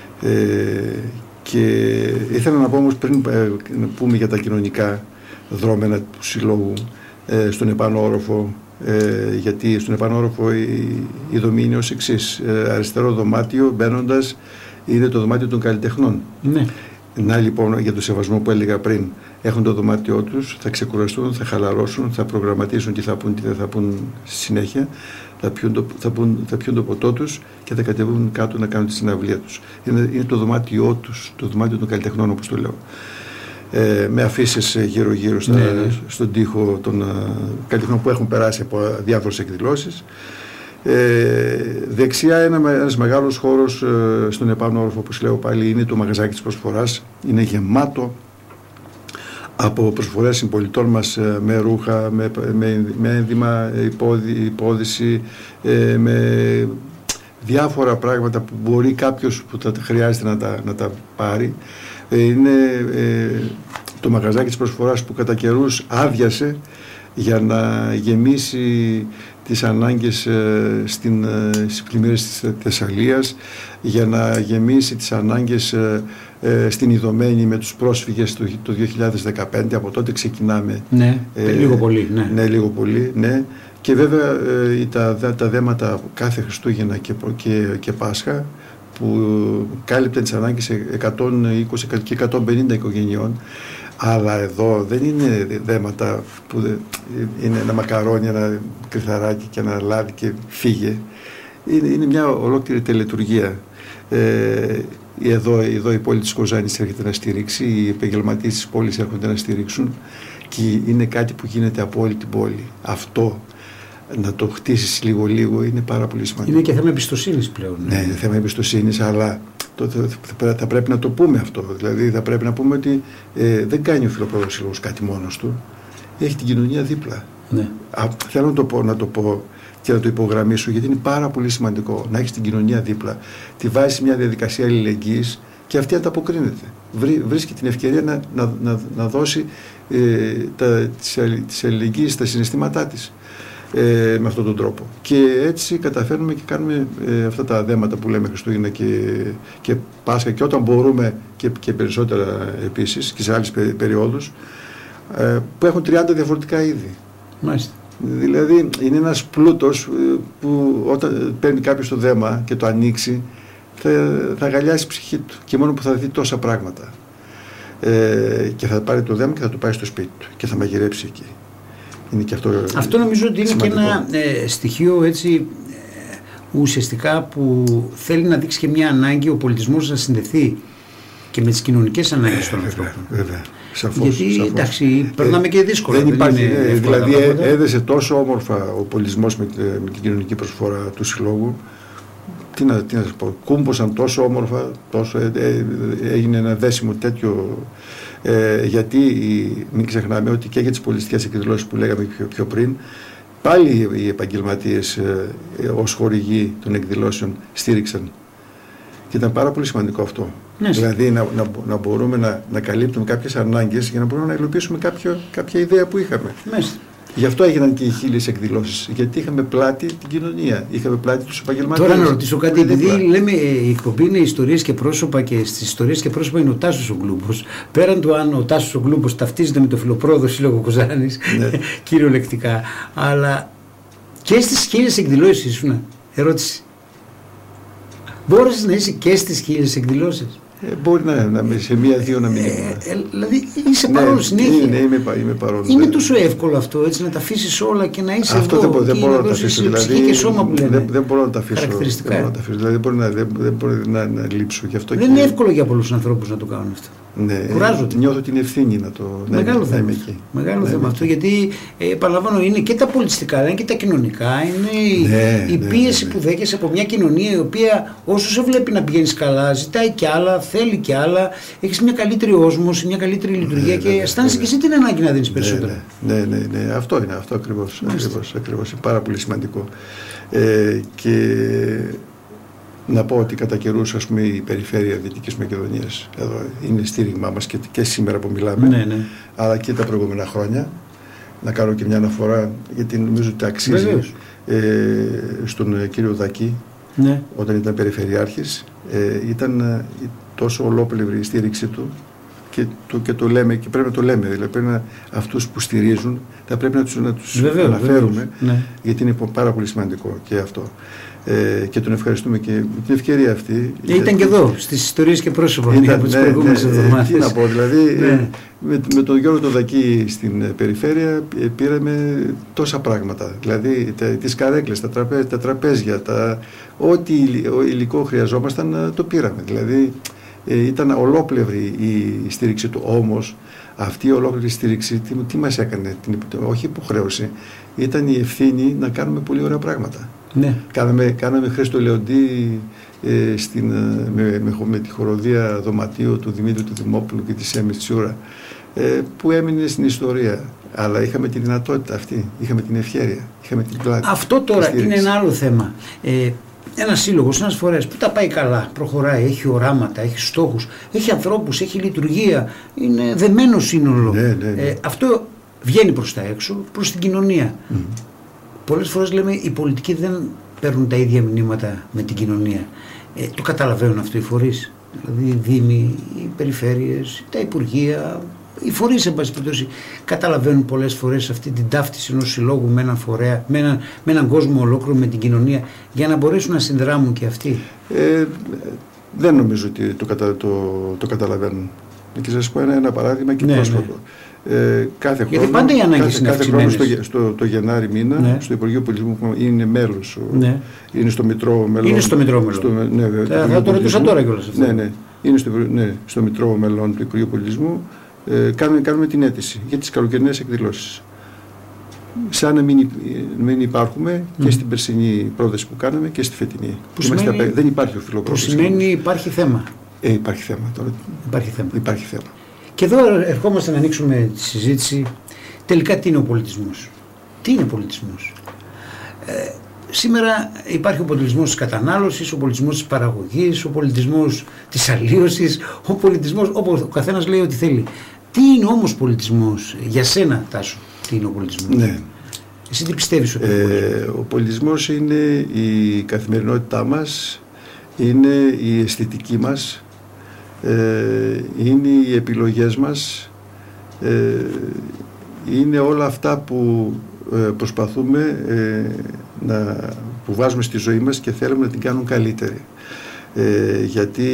και ήθελα να πω όμως πριν να πούμε για τα κοινωνικά δρόμενα του Συλλόγου στον επάνω όροφο, γιατί στον επάνω όροφο η δομή είναι ως εξής. Αριστερό δωμάτιο μπαίνοντας είναι το δωμάτιο των καλλιτεχνών. Ναι. Να λοιπόν, για το σεβασμό που έλεγα πριν, έχουν το δωμάτιό τους, θα ξεκουραστούν, θα χαλαρώσουν, θα προγραμματίσουν τι θα πούν, τι δεν θα πούν στη συνέχεια, θα πιούν το ποτό τους και θα κατεβούν κάτω να κάνουν τη συναυλία τους. Είναι το δωμάτιό τους, το δωμάτιο των καλλιτεχνών, όπως το λέω. Με αφήσεις γύρω-γύρω στον τοίχο των καλλιτεχνών που έχουν περάσει από διάφορες εκδηλώσεις. Δεξιά ένας μεγάλος χώρος στον επάνω όροφο, όπως λέω πάλι, είναι το μαγαζάκι της προσφοράς. Είναι γεμάτο από προσφορές συμπολιτών μας, με ρούχα, με ένδυμα, υπόδηση, με διάφορα πράγματα που μπορεί κάποιος που θα χρειάζεται να τα πάρει. Είναι το μαγαζάκι της προσφοράς που κατά καιρούς άδειασε για να γεμίσει τις ανάγκες στις πλημμύρες της Θεσσαλίας, για να γεμίσει τις ανάγκες στην Ιδωμένη με τους πρόσφυγες το 2015. Από τότε ξεκινάμε. Ναι, λίγο πολύ. Ναι, λίγο πολύ, ναι. Και βέβαια τα δέματα κάθε Χριστούγεννα και Πάσχα, που κάλυπτε τις ανάγκες 120 και 150 οικογενειών. Αλλά εδώ δεν είναι δέματα που είναι ένα μακαρόνι, ένα κρυθαράκι και ένα λάδι και φύγε. Είναι μια ολόκληρη τελετουργία. Εδώ η πόλη της Κοζάνης έρχεται να στηρίξει, οι επαγγελματίες της πόλης έρχονται να στηρίξουν, και είναι κάτι που γίνεται από όλη την πόλη. Αυτό να το χτίσεις λίγο-λίγο είναι πάρα πολύ σημαντικό. Είναι και θέμα εμπιστοσύνης πλέον. Ναι, είναι θέμα εμπιστοσύνης, αλλά θα πρέπει να το πούμε αυτό. Δηλαδή θα πρέπει να πούμε ότι δεν κάνει ο Φιλοπρόδος Σύλλογος κάτι μόνος του. Έχει την κοινωνία δίπλα. Ναι. Θέλω να το πω και να το υπογραμμίσω, γιατί είναι πάρα πολύ σημαντικό να έχεις την κοινωνία δίπλα. Τη βάζεις μια διαδικασία αλληλεγγύης και αυτή ανταποκρίνεται. Βρίσκει την ευκαιρία να δώσει τις αλληλεγγύες στα συναισθήματά της. Με αυτόν τον τρόπο. Και έτσι καταφέρνουμε και κάνουμε αυτά τα δέματα που λέμε Χριστούγεννα και Πάσχα, και όταν μπορούμε και περισσότερα επίσης και σε άλλες περιόδους, που έχουν 30 διαφορετικά είδη. Μάλιστα. Δηλαδή είναι ένας πλούτος που όταν παίρνει κάποιος το δέμα και το ανοίξει, θα αγκαλιάσει η ψυχή του, και μόνο που θα δει τόσα πράγματα. Και θα πάρει το δέμα και θα το πάει στο σπίτι του και θα μαγειρέψει εκεί. Είναι και αυτό νομίζω ότι είναι σημαντικό. Και ένα στοιχείο έτσι ουσιαστικά που θέλει να δείξει και μια ανάγκη ο πολιτισμός να συνδεθεί και με τις κοινωνικές ανάγκες των ανθρώπων. Βέβαια. Σαφώς, γιατί εντάξει, περνάμε και δύσκολα. Δεν υπάρχει, δηλαδή έδεσε τόσο όμορφα ο πολιτισμός με την κοινωνική προσφορά του Συλλόγου. Τι να σας πω, κούμποσαν τόσο όμορφα, έγινε ένα δέσιμο τέτοιο, γιατί μην ξεχνάμε ότι και για τις πολιτιστικές εκδηλώσεις που λέγαμε πιο πριν, πάλι οι επαγγελματίες ως χορηγοί των εκδηλώσεων στήριξαν. Και ήταν πάρα πολύ σημαντικό αυτό. Ναι. Δηλαδή να μπορούμε να καλύπτουμε κάποιες ανάγκες για να μπορούμε να υλοποιήσουμε κάποια ιδέα που είχαμε. Μάλιστα. Γι' αυτό έγιναν και οι 1000 εκδηλώσεις. Γιατί είχαμε πλάτη την κοινωνία, είχαμε πλάτη τους επαγγελματίες. Τώρα να ρωτήσω κάτι, επειδή λέμε η εκπομπή είναι ιστορίες και πρόσωπα, και στις ιστορίες και πρόσωπα είναι ο Τάσος ο Γκλούμπος. Πέραν του αν ο Τάσος ο Γκλούμπος ταυτίζεται με το Φιλοπρόδο Σύλλογο Κοζάνης, ναι. Κυριολεκτικά, αλλά και στις 1000 εκδηλώσεις ήσουν. Ερώτηση. Μπόρεσες να είσαι και στις 1000 εκδηλώσεις? Μπορεί να σε μία-δύο να μην ήμουν. Δηλαδή είσαι παρόν συνέχεια. Ναι, είμαι παρόν. Είναι τόσο εύκολο αυτό, έτσι, να τα αφήσεις όλα και να είσαι αυτό εδώ δεν και μπορώ να να τα δώσεις αφήσω, ψυχή δηλαδή, και σώμα που λένε. Δεν μπορώ να τα αφήσω. Χαρακτηριστικά. Δηλαδή δεν μπορεί να λείψω. Γι' αυτό δεν είναι εύκολο για πολλούς ανθρώπους να το κάνουν αυτό. Ναι, κουράζονται. Νιώθω την ευθύνη να είμαι εκεί. Μεγάλο θέμα αυτό, γιατί επαναλαμβάνω, είναι και τα πολιτιστικά, είναι και τα κοινωνικά, είναι η πίεση που δέχεσαι από μια κοινωνία η οποία όσο σε βλέπει να πηγαίνεις καλά, ζητάει κι άλλα, θέλει κι άλλα, έχεις μια καλύτερη όσμωση, μια καλύτερη λειτουργία και αισθάνεσαι και εσύ την ανάγκη να δίνεις περισσότερα. Ναι, αυτό είναι, αυτό ακριβώς. Είναι πάρα πολύ σημαντικό. Και να πω ότι κατά καιρούς, ας πούμε, η περιφέρεια Δυτικής Μακεδονίας εδώ είναι στήριγμά μας και σήμερα που μιλάμε, αλλά και τα προηγούμενα χρόνια. Να κάνω και μια αναφορά, γιατί νομίζω ότι αξίζει, στον κύριο Δακή, όταν ήταν περιφερειάρχης, ήταν τόσο ολόπλευρη η στήριξη του και το λέμε, και πρέπει να το λέμε, δηλαδή πρέπει αυτούς που στηρίζουν θα πρέπει να τους αναφέρουμε, γιατί είναι πάρα πολύ σημαντικό και αυτό. Και τον ευχαριστούμε και με την ευκαιρία αυτή. Ήταν και εδώ στις ιστορίες και πρόσωπα από τις προηγούμενες εβδομάδες. Τι να πω, δηλαδή με τον Γιώργο τον Δακή στην περιφέρεια πήραμε τόσα πράγματα. Δηλαδή τις καρέκλες, τα τραπέζια, ό,τι υλικό χρειαζόμασταν το πήραμε. Δηλαδή ήταν ολόπλευρη η στήριξη του. Όμως αυτή η ολόκληρη στήριξη τι μας έκανε? Όχι υποχρέωση, ήταν η ευθύνη να κάνουμε πολύ ωραία πράγματα. Ναι. Κάναμε Χρήστο Λεοντή με τη χοροδία δωματίου του Δημήτρου του Δημόπουλου και της Έμης Τσιούρα, που έμεινε στην ιστορία. Αλλά είχαμε τη δυνατότητα αυτή, είχαμε την ευχέρεια, είχαμε την πλάτη. Αυτό τώρα είναι ένα άλλο θέμα. Ένας σύλλογος, ένας φορέας που τα πάει καλά, προχωράει, έχει οράματα, έχει στόχους, έχει ανθρώπους, έχει λειτουργία, είναι δεμένο σύνολο. Αυτό βγαίνει προς τα έξω, προς την κοινωνία. Πολλές φορές λέμε οι πολιτικοί δεν παίρνουν τα ίδια μηνύματα με την κοινωνία. Το καταλαβαίνουν αυτό οι φορείς. Δηλαδή οι δήμοι, οι περιφέρειες, τα υπουργεία, οι φορείς εν πάση περιπτώσει καταλαβαίνουν πολλές φορές αυτή την ταύτιση ενός συλλόγου με έναν φορέα, με έναν κόσμο ολόκληρο, με την κοινωνία, για να μπορέσουν να συνδράμουν και αυτοί. Δεν νομίζω ότι το καταλαβαίνουν. Και σας πω ένα παράδειγμα και πρόσφατο. Κάθε γιατί χρόνο, πάντα οι ανάγκες είναι αυξημένες. Το Γενάρη μήνα, στο Υπουργείο Πολιτισμού που είναι μέλος, είναι στο Μητρό Μελών. Είναι στο Μητρό Μελών. Θα το ρωτούσα τώρα κιόλας αυτό. Είναι στο Μητρό Μελών του Υπουργείου Πολιτισμού. Κάνουμε την αίτηση για τις καλοκαιρινές εκδηλώσεις. Σαν να μην υπάρχουμε και στην περσινή πρόταση που κάναμε και στη φετινή. Δεν υπάρχει ο φιλοπρόεδρος. Που σημαίνει υπάρχει θέμα. Υπάρχει θέμα τώρα. Υπάρχει θέμα. Και εδώ ερχόμαστε να ανοίξουμε τη συζήτηση. Τελικά τι είναι ο πολιτισμός? Τι είναι πολιτισμός? Σήμερα υπάρχει ο πολιτισμός της κατανάλωσης, ο πολιτισμός της παραγωγής, ο πολιτισμός της αλλίωσης, ο πολιτισμός, όπως ο καθένας λέει ό,τι θέλει. Τι είναι όμως πολιτισμός για σένα, Τάσο? Τι είναι ο πολιτισμός? Ναι. Εσύ τι πιστεύεις ότι είναι ο πολιτισμός? Είναι η καθημερινότητά μας, είναι η αισθητική μας, είναι οι επιλογές μας, είναι όλα αυτά που προσπαθούμε που βάζουμε στη ζωή μας και θέλουμε να την κάνουν καλύτερη. Γιατί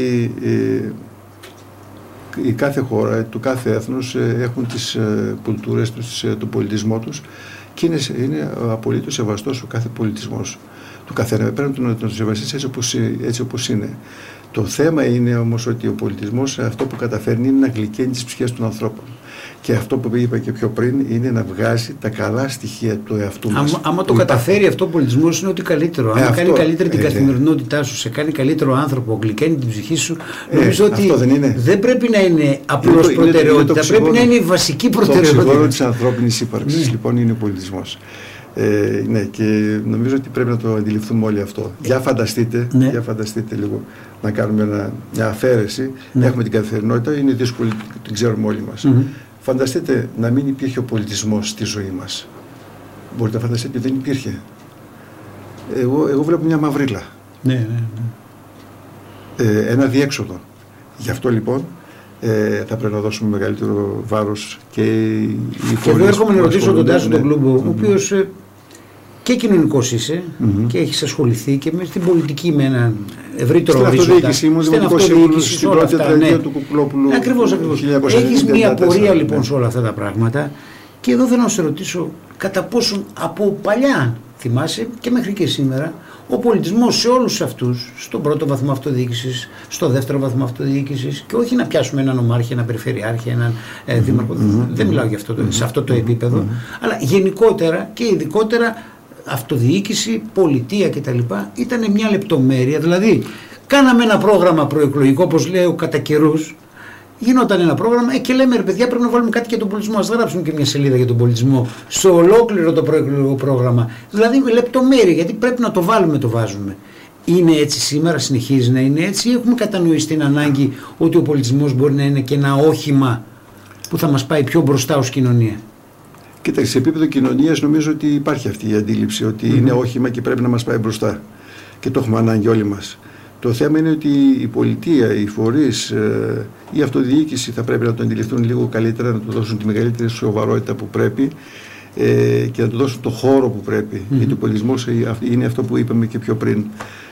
η κάθε χώρα, το κάθε έθνος έχουν τις κουλτούρες τους, τον πολιτισμό τους, και είναι απολύτως σεβαστός ο κάθε πολιτισμός. του καθένα. Πρέπει να τον σεβαστείς έτσι όπως είναι. Το θέμα είναι όμως ότι ο πολιτισμός αυτό που καταφέρνει είναι να γλυκαίνει τις ψυχές των ανθρώπων. Και αυτό που είπα και πιο πριν είναι να βγάζει τα καλά στοιχεία του εαυτού μας. Άμα το καταφέρει αυτό ο πολιτισμός είναι ότι καλύτερο. Αν κάνει καλύτερη την καθημερινότητά σου, σε κάνει καλύτερο άνθρωπο, γλυκαίνει την ψυχή σου, νομίζω ότι δεν πρέπει να είναι απλώς προτεραιότητα, πρέπει να είναι η βασική προτεραιότητα. Το οξυγόνο της ανθρώπινης ύπαρξης λοιπόν είναι ο πολιτισμός. Ναι, και νομίζω ότι πρέπει να το αντιληφθούμε όλοι αυτό. Για φανταστείτε λίγο να κάνουμε μια αφαίρεση. Έχουμε την καθημερινότητα, είναι δύσκολη, την ξέρουμε όλοι μας. Φανταστείτε να μην υπήρχε ο πολιτισμός στη ζωή μας. Μπορείτε να φανταστείτε ότι δεν υπήρχε. Εγώ βλέπω μια μαυρίλα. Ναι. Ένα διέξοδο. Γι' αυτό λοιπόν θα πρέπει να δώσουμε μεγαλύτερο βάρος και οι φορείς. Και εδώ έρχομαι να ρωτήσω τον Τάσο τον Κλούμπο, ο οποίος και κοινωνικός είσαι και έχεις ασχοληθεί και με στην πολιτική με έναν ευρύτερο ορίζοντα. Στην αυτοδιοίκηση ήμουν δημοτικός σύμβουλος στην πρώτη τετραετία του Κουκλόπουλου. Ακριβώς. Έχεις μια πορεία λοιπόν σε όλα αυτά τα πράγματα και εδώ θέλω να σε ρωτήσω κατά πόσον από παλιά θυμάσαι και μέχρι και σήμερα ο πολιτισμός σε όλους αυτούς, στον πρώτο βαθμό αυτοδιοίκησης, στο δεύτερο βαθμό αυτοδιοίκησης και όχι να πιάσουμε έναν ομάρχη, έναν περιφερειάρχη, έναν δήμαρχο, δεν μιλάω για αυτό, σε αυτό το επίπεδο, αλλά γενικότερα και ειδικότερα αυτοδιοίκηση, πολιτεία κτλ. Ήταν μια λεπτομέρεια, δηλαδή κάναμε ένα πρόγραμμα προεκλογικό όπως λέω κατά καιρούς, γινόταν ένα πρόγραμμα και λέμε ρε παιδιά πρέπει να βάλουμε κάτι για τον πολιτισμό, ας γράψουμε και μια σελίδα για τον πολιτισμό στο ολόκληρο το προεκλογικό πρόγραμμα, δηλαδή με λεπτομέρεια γιατί πρέπει να το βάλουμε, το βάζουμε. Είναι έτσι σήμερα, συνεχίζει να είναι έτσι ή έχουμε κατανοήσει την ανάγκη ότι ο πολιτισμός μπορεί να είναι και ένα όχημα που θα μας πάει πιο μπροστά ως κοινωνία? Κοίταξε, σε επίπεδο κοινωνίας νομίζω ότι υπάρχει αυτή η αντίληψη ότι είναι όχημα και πρέπει να μας πάει μπροστά και το έχουμε ανάγκη όλοι μας. Το θέμα είναι ότι η πολιτεία, οι φορείς, η αυτοδιοίκηση θα πρέπει να το αντιληφθούν λίγο καλύτερα, να του δώσουν τη μεγαλύτερη σοβαρότητα που πρέπει και να του δώσουν το χώρο που πρέπει. Γιατί ο πολιτισμός είναι αυτό που είπαμε και πιο πριν.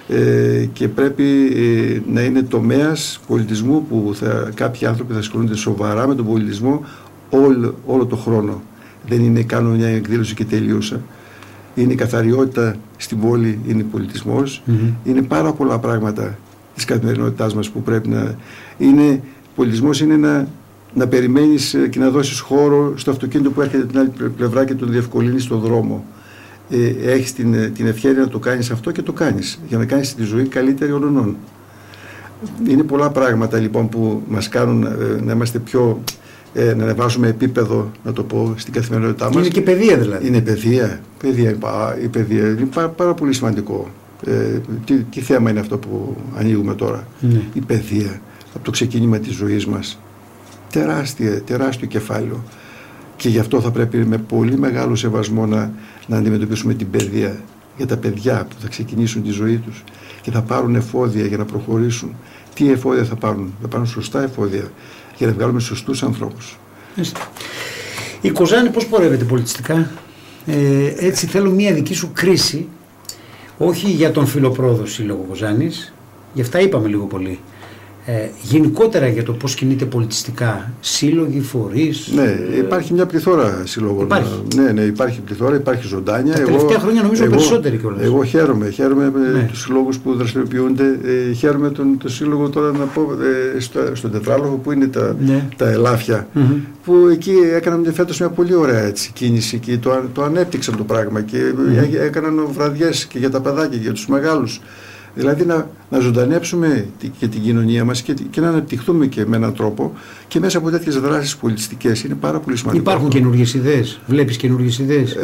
Και πρέπει να είναι τομέας πολιτισμού που κάποιοι άνθρωποι θα ασχολούνται σοβαρά με τον πολιτισμό όλο το χρόνο. Δεν είναι κάνω μια εκδήλωση και τελείωσα. Είναι η καθαριότητα στην πόλη, είναι πολιτισμός. Είναι πάρα πολλά πράγματα της καθημερινότητάς μας που πρέπει να είναι. Πολιτισμός είναι να περιμένεις και να δώσεις χώρο στο αυτοκίνητο που έρχεται την άλλη πλευρά και τον διευκολύνεις στον δρόμο. Έχεις την ευχέρεια να το κάνεις αυτό και το κάνεις για να κάνεις τη ζωή καλύτερη όλων. Είναι πολλά πράγματα λοιπόν που μας κάνουν να είμαστε πιο... να ανεβάσουμε επίπεδο, να το πω, στην καθημερινότητά μας. Είναι και παιδεία δηλαδή. Είναι παιδεία. Η παιδεία είναι πάρα πολύ σημαντικό. Τι θέμα είναι αυτό που ανοίγουμε τώρα? Η παιδεία, από το ξεκίνημα της ζωής μας. Τεράστιο κεφάλαιο. Και γι' αυτό θα πρέπει με πολύ μεγάλο σεβασμό να αντιμετωπίσουμε την παιδεία για τα παιδιά που θα ξεκινήσουν τη ζωή τους και θα πάρουν εφόδια για να προχωρήσουν. Τι εφόδια θα πάρουν? Θα πάρουν σωστά εφόδια για να βγάλουμε σωστούς ανθρώπους. Η Κοζάνη πώς πορεύεται πολιτιστικά? Έτσι θέλω μια δική σου κρίση, όχι για τον Φιλοπρόδο Σύλλογο Κοζάνης, γι' αυτά είπαμε λίγο πολύ. Γενικότερα για το πώς κινείται πολιτιστικά, σύλλογοι, φορείς. Ναι, υπάρχει μια πληθώρα συλλόγων. Ναι, υπάρχει πληθώρα, υπάρχει ζωντάνια. Τα τελευταία χρόνια νομίζω περισσότεροι κιόλας. Εγώ χαίρομαι τους συλλόγους που δραστηριοποιούνται. Χαίρομαι τον σύλλογο τώρα να πω στον Τετράλογο που είναι τα ελάφια. Που εκεί έκαναν φέτος μια πολύ ωραία κίνηση και το ανέπτυξαν το πράγμα και έκαναν βραδιές και για τα παιδάκια και για τους μεγάλους. Δηλαδή να ζωντανέψουμε και την κοινωνία μας και να αναπτυχθούμε και με έναν τρόπο και μέσα από τέτοιες δράσεις πολιτιστικές. Είναι πάρα πολύ σημαντικό. Υπάρχουν καινούργιες ιδέες? Βλέπεις καινούργιες ιδέες?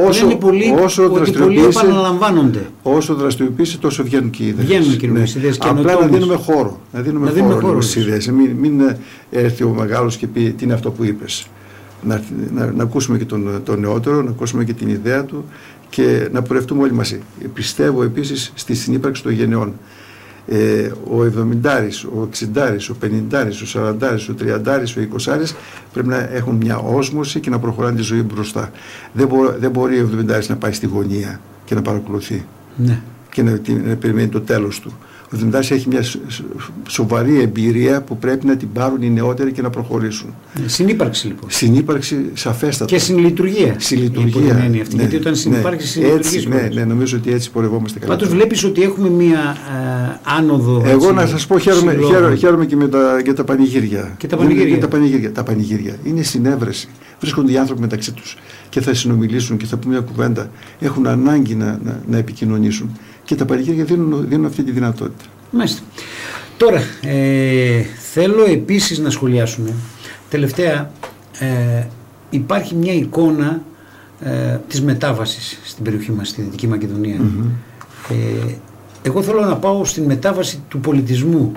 Ότι πολλοί επαναλαμβάνονται. Όσο δραστηριοποιήσει τόσο βγαίνουν και οι ιδέες. Βγαίνουν καινούργιες ιδέες. Απλά να δίνουμε χώρο. Να δίνουμε χώρο στις ιδέες. Μην έρθει ο μεγάλος και πει τι είναι αυτό που είπες. Να ακούσουμε και τον νεότερο, να ακούσουμε και την ιδέα του και να πορευτούμε όλοι μαζί. Πιστεύω επίσης στη συνύπαρξη των γενεών. Ο 70άρης, ο 60άρης, ο 50άρης, ο 40άρης, ο 30άρης, ο 20άρης πρέπει να έχουν μια όσμωση και να προχωράνε τη ζωή μπροστά. Δεν μπορεί ο 70άρης να πάει στη γωνία και να παρακολουθεί και να περιμένει το τέλος του. Ο Δημητράς έχει μια σοβαρή εμπειρία που πρέπει να την πάρουν οι νεότεροι και να προχωρήσουν. Συνύπαρξη λοιπόν. Συνύπαρξη σαφέστατα. Και συνλειτουργία. Συνλειτουργία. Ναι, γιατί όταν συνυπάρξει συνλειτουργεί. Ναι, νομίζω ότι έτσι πορευόμαστε καλά. Πάντως βλέπεις ότι έχουμε μια άνοδο. Εγώ να σας πω, χαίρομαι και για τα πανηγύρια. Και τα πανηγύρια. Τα πανηγύρια είναι συνέβρεση. Βρίσκονται οι άνθρωποι μεταξύ τους και θα συνομιλήσουν και θα πούμε μια κουβέντα. Έχουν ανάγκη να επικοινωνήσουν. Και τα πανηγύρια δίνουν αυτή τη δυνατότητα. Μάλιστα. Τώρα, θέλω επίσης να σχολιάσουμε. Τελευταία, υπάρχει μια εικόνα της μετάβασης στην περιοχή μας, στη Δυτική Μακεδονία. Εγώ θέλω να πάω στην μετάβαση του πολιτισμού.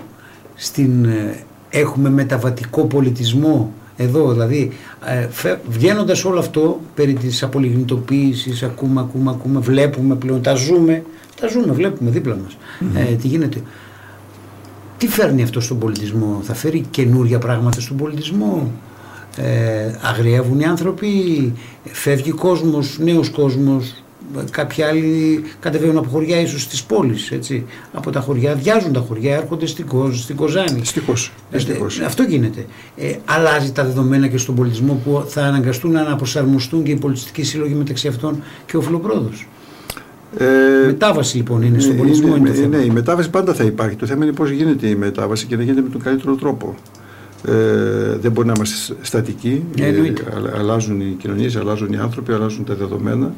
Έχουμε μεταβατικό πολιτισμό εδώ, δηλαδή βγαίνοντας όλο αυτό περί της απολιγνητοποίησης, ακούμε, βλέπουμε πλέον, τα ζούμε, βλέπουμε δίπλα μας τι γίνεται. Τι φέρνει αυτό στον πολιτισμό? Θα φέρει καινούρια πράγματα στον πολιτισμό? Αγριεύουν οι άνθρωποι, φεύγει κόσμος, νέος κόσμος, κάποιοι άλλοι κατεβαίνουν από χωριά ίσως στις πόλεις, έτσι. Από τα χωριά, αδειάζουν τα χωριά, έρχονται στην Κοζάνη. Δυστυχώς. Αυτό γίνεται. Αλλάζει τα δεδομένα και στον πολιτισμό που θα αναγκαστούν να αναπροσαρμοστούν και οι πολιτιστικοί σύλλογοι μεταξύ αυτών και ο Φιλοπρόδος. Μετάβαση λοιπόν είναι στον πολιτισμό. Ναι, η μετάβαση πάντα θα υπάρχει. Το θέμα είναι πώς γίνεται η μετάβαση και να γίνεται με τον καλύτερο τρόπο. Δεν μπορεί να είμαστε στατικοί. Αλλάζουν οι κοινωνίες, αλλάζουν οι άνθρωποι, αλλάζουν τα δεδομένα.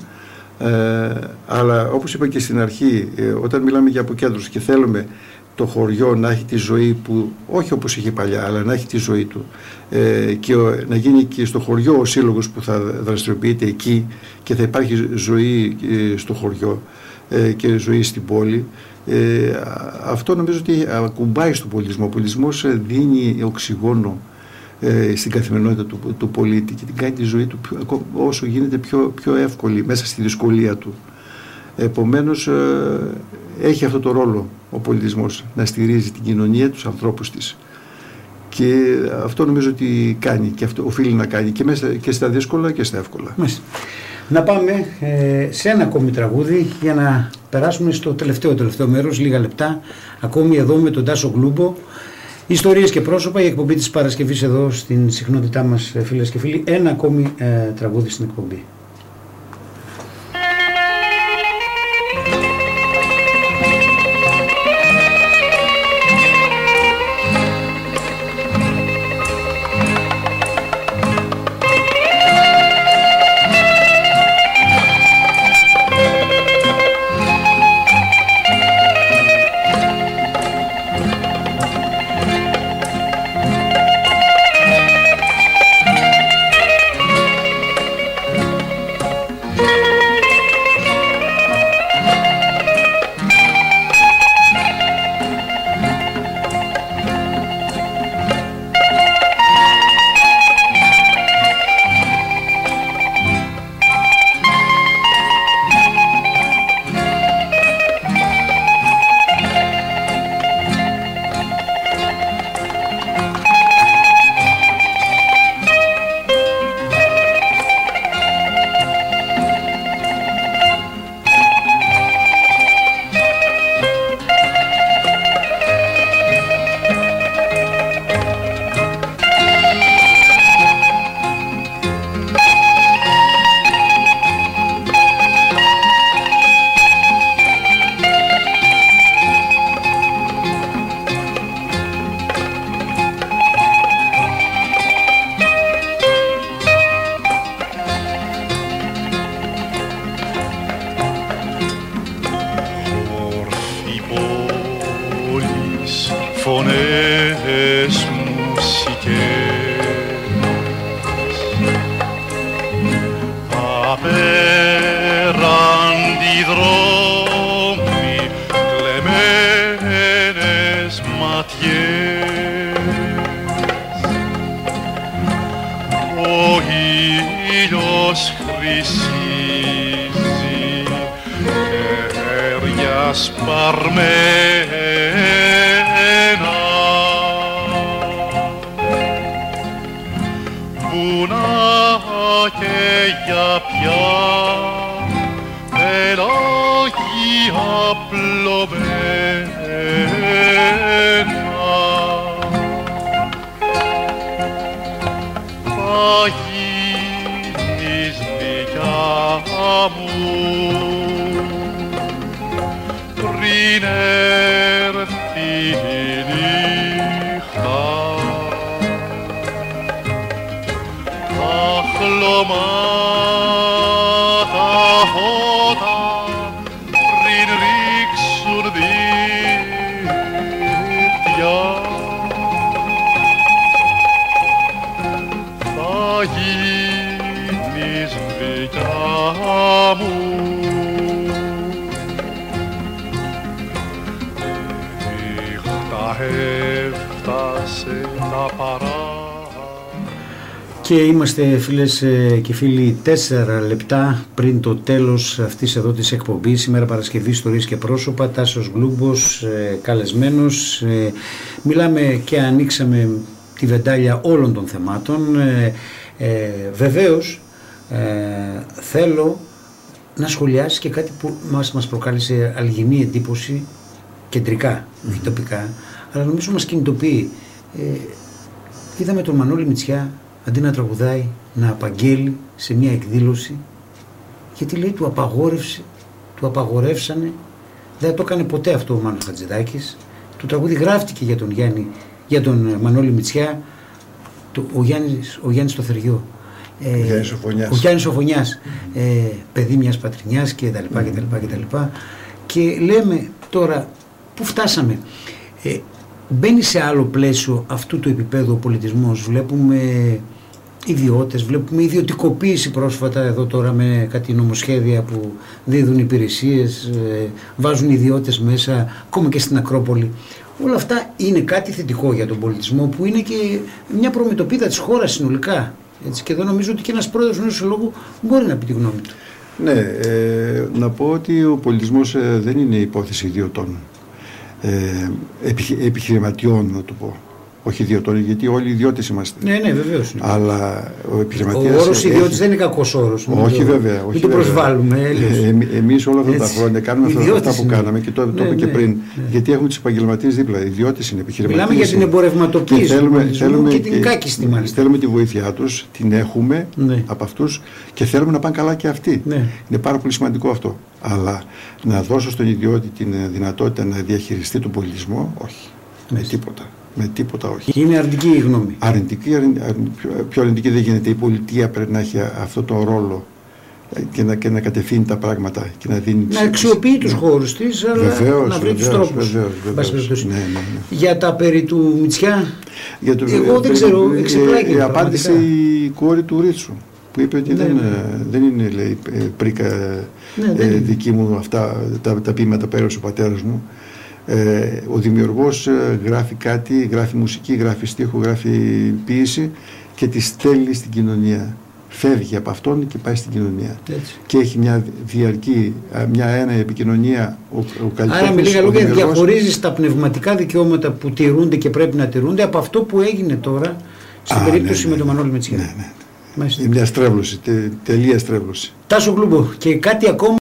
Αλλά όπως είπα και στην αρχή, όταν μιλάμε για αποκέντρωση και θέλουμε το χωριό να έχει τη ζωή που, όχι όπως είχε παλιά, αλλά να έχει τη ζωή του και να γίνει και στο χωριό ο σύλλογος που θα δραστηριοποιείται εκεί και θα υπάρχει ζωή στο χωριό και ζωή στην πόλη, αυτό νομίζω ότι ακουμπάει στον πολιτισμό. Ο πολιτισμός δίνει οξυγόνο στην καθημερινότητα του πολίτη και την κάνει τη ζωή του όσο γίνεται πιο εύκολη μέσα στη δυσκολία του. Επομένως έχει αυτό το ρόλο ο πολιτισμός, να στηρίζει την κοινωνία, τους ανθρώπους της, και αυτό νομίζω ότι κάνει και αυτό οφείλει να κάνει και μέσα και στα δύσκολα και στα εύκολα. Να πάμε σε ένα ακόμη τραγούδι για να περάσουμε στο τελευταίο μέρος, λίγα λεπτά ακόμη εδώ με τον Τάσο Γκλούμπο. Ιστορίες και πρόσωπα, η εκπομπή της Παρασκευής εδώ στην συχνότητά μας, φίλες και φίλοι. Ένα ακόμη τραγούδι στην εκπομπή. φωνές, μουσικές, απέραντι δρόμοι, κλεμμένες ματιές, ο ήλιος χρυσίζει, χέρια σπαρμένα, βουνά και γιαπιά, πελάγια απλωμένα. γίνεις δικιά μου πριν έρθει η νύχτα. Τα χλωμάτα φώτα πριν ρίξουν δίχτυα θα γίνεις δικιά μου. Έφτασε τα παρά. Και είμαστε φίλες και φίλοι 4 λεπτά πριν το τέλος αυτής εδώ της εκπομπής. Σήμερα Παρασκευή, ιστορίες και πρόσωπα, Τάσος Γκλούμπος καλεσμένος. Μιλάμε και ανοίξαμε τη βεντάλια όλων των θεμάτων. Βεβαίως θέλω να σχολιάσει και κάτι που μας προκάλεσε αλγινή εντύπωση κεντρικά, όχι τοπικά, αλλά νομίζω μας κινητοποιεί. Είδαμε τον Μανώλη Μητσιά αντί να τραγουδάει να απαγγέλει σε μια εκδήλωση, γιατί λέει του απαγορεύσανε, δεν το έκανε ποτέ αυτό ο Μάνος Χατζηδάκης. Το τραγούδι γράφτηκε για τον Μανώλη Μητσιά, ο Γιάννης το Θεριό. Ο Γιάννης Σοφωνιάς, παιδί μιας πατρινιάς και τα λοιπά. Και λέμε τώρα πού φτάσαμε. Μπαίνει σε άλλο πλαίσιο αυτού του επίπεδου ο πολιτισμός. Βλέπουμε ιδιώτες, βλέπουμε ιδιωτικοποίηση πρόσφατα εδώ τώρα με κάτι νομοσχέδια που δίδουν υπηρεσίες, βάζουν ιδιώτες μέσα, ακόμα και στην Ακρόπολη. Όλα αυτά είναι κάτι θετικό για τον πολιτισμό, που είναι και μια προμετωπίδα της χώρας συνολικά. Έτσι, και εδώ νομίζω ότι και ένας πρόεδρος ενός λόγου μπορεί να πει τη γνώμη του. Ναι, να πω ότι ο πολιτισμός δεν είναι υπόθεση ιδιωτών. Επιχειρηματιών, να το πω. Όχι ιδιωτών, γιατί όλοι ιδιώτες είμαστε. Ναι, βεβαίως. Αλλά ο επιχειρηματίας. Ο όρος ιδιώτης δεν είναι κακός όρος. Όχι, βέβαια. Μην το προσβάλλουμε. Εμείς όλα αυτά τα χρόνια κάνουμε αυτά που κάναμε και το είπα και πριν. Γιατί έχουμε τους επαγγελματίες δίπλα. Ιδιώτες είναι επιχειρηματίες. Μιλάμε για την εμπορευματοποίηση και την κάκιστη μάλιστα. Θέλουμε τη βοήθειά τους, την έχουμε από αυτούς και θέλουμε να πάνε καλά και αυτοί. Είναι πάρα πολύ σημαντικό αυτό. Αλλά να δώσω στον ιδιώτη την δυνατότητα να διαχειριστεί τον πολιτισμό, όχι. Με τίποτα όχι. Είναι αρνητική η γνώμη. Πιο αρνητική δεν γίνεται. Η πολιτεία πρέπει να έχει αυτό τον ρόλο και να κατευθύνει τα πράγματα και να δίνει. Να αξιοποιεί τους χώρους της, αλλά να βρει τους τρόπους. Ναι. Για τα περί του Μητσιά, εγώ δεν ξέρω, εξεπλάγει. Απάντησε η κόρη του Ρίτσου, που είπε ότι δεν είναι, λέει, πρίκα δική μου αυτά τα ποίηματα που έγραψε ο πατέρας μου. Ο δημιουργός γράφει κάτι, γράφει μουσική, γράφει στίχο, γράφει ποίηση και τη στέλνει στην κοινωνία. Φεύγει από αυτόν και πάει στην κοινωνία. Έτσι. Και έχει μια διαρκή, μια επικοινωνία ο καλλιτέχνης. Άρα με λίγα λόγια διαχωρίζεις τα πνευματικά δικαιώματα που τηρούνται και πρέπει να τηρούνται από αυτό που έγινε τώρα στην περίπτωση με τον Μανώλη Μητσιά. Ναι. Είναι μια στρέβλωση, τελεία στρέβλωση. Τάσο Γκλούμπο, και κάτι ακόμα.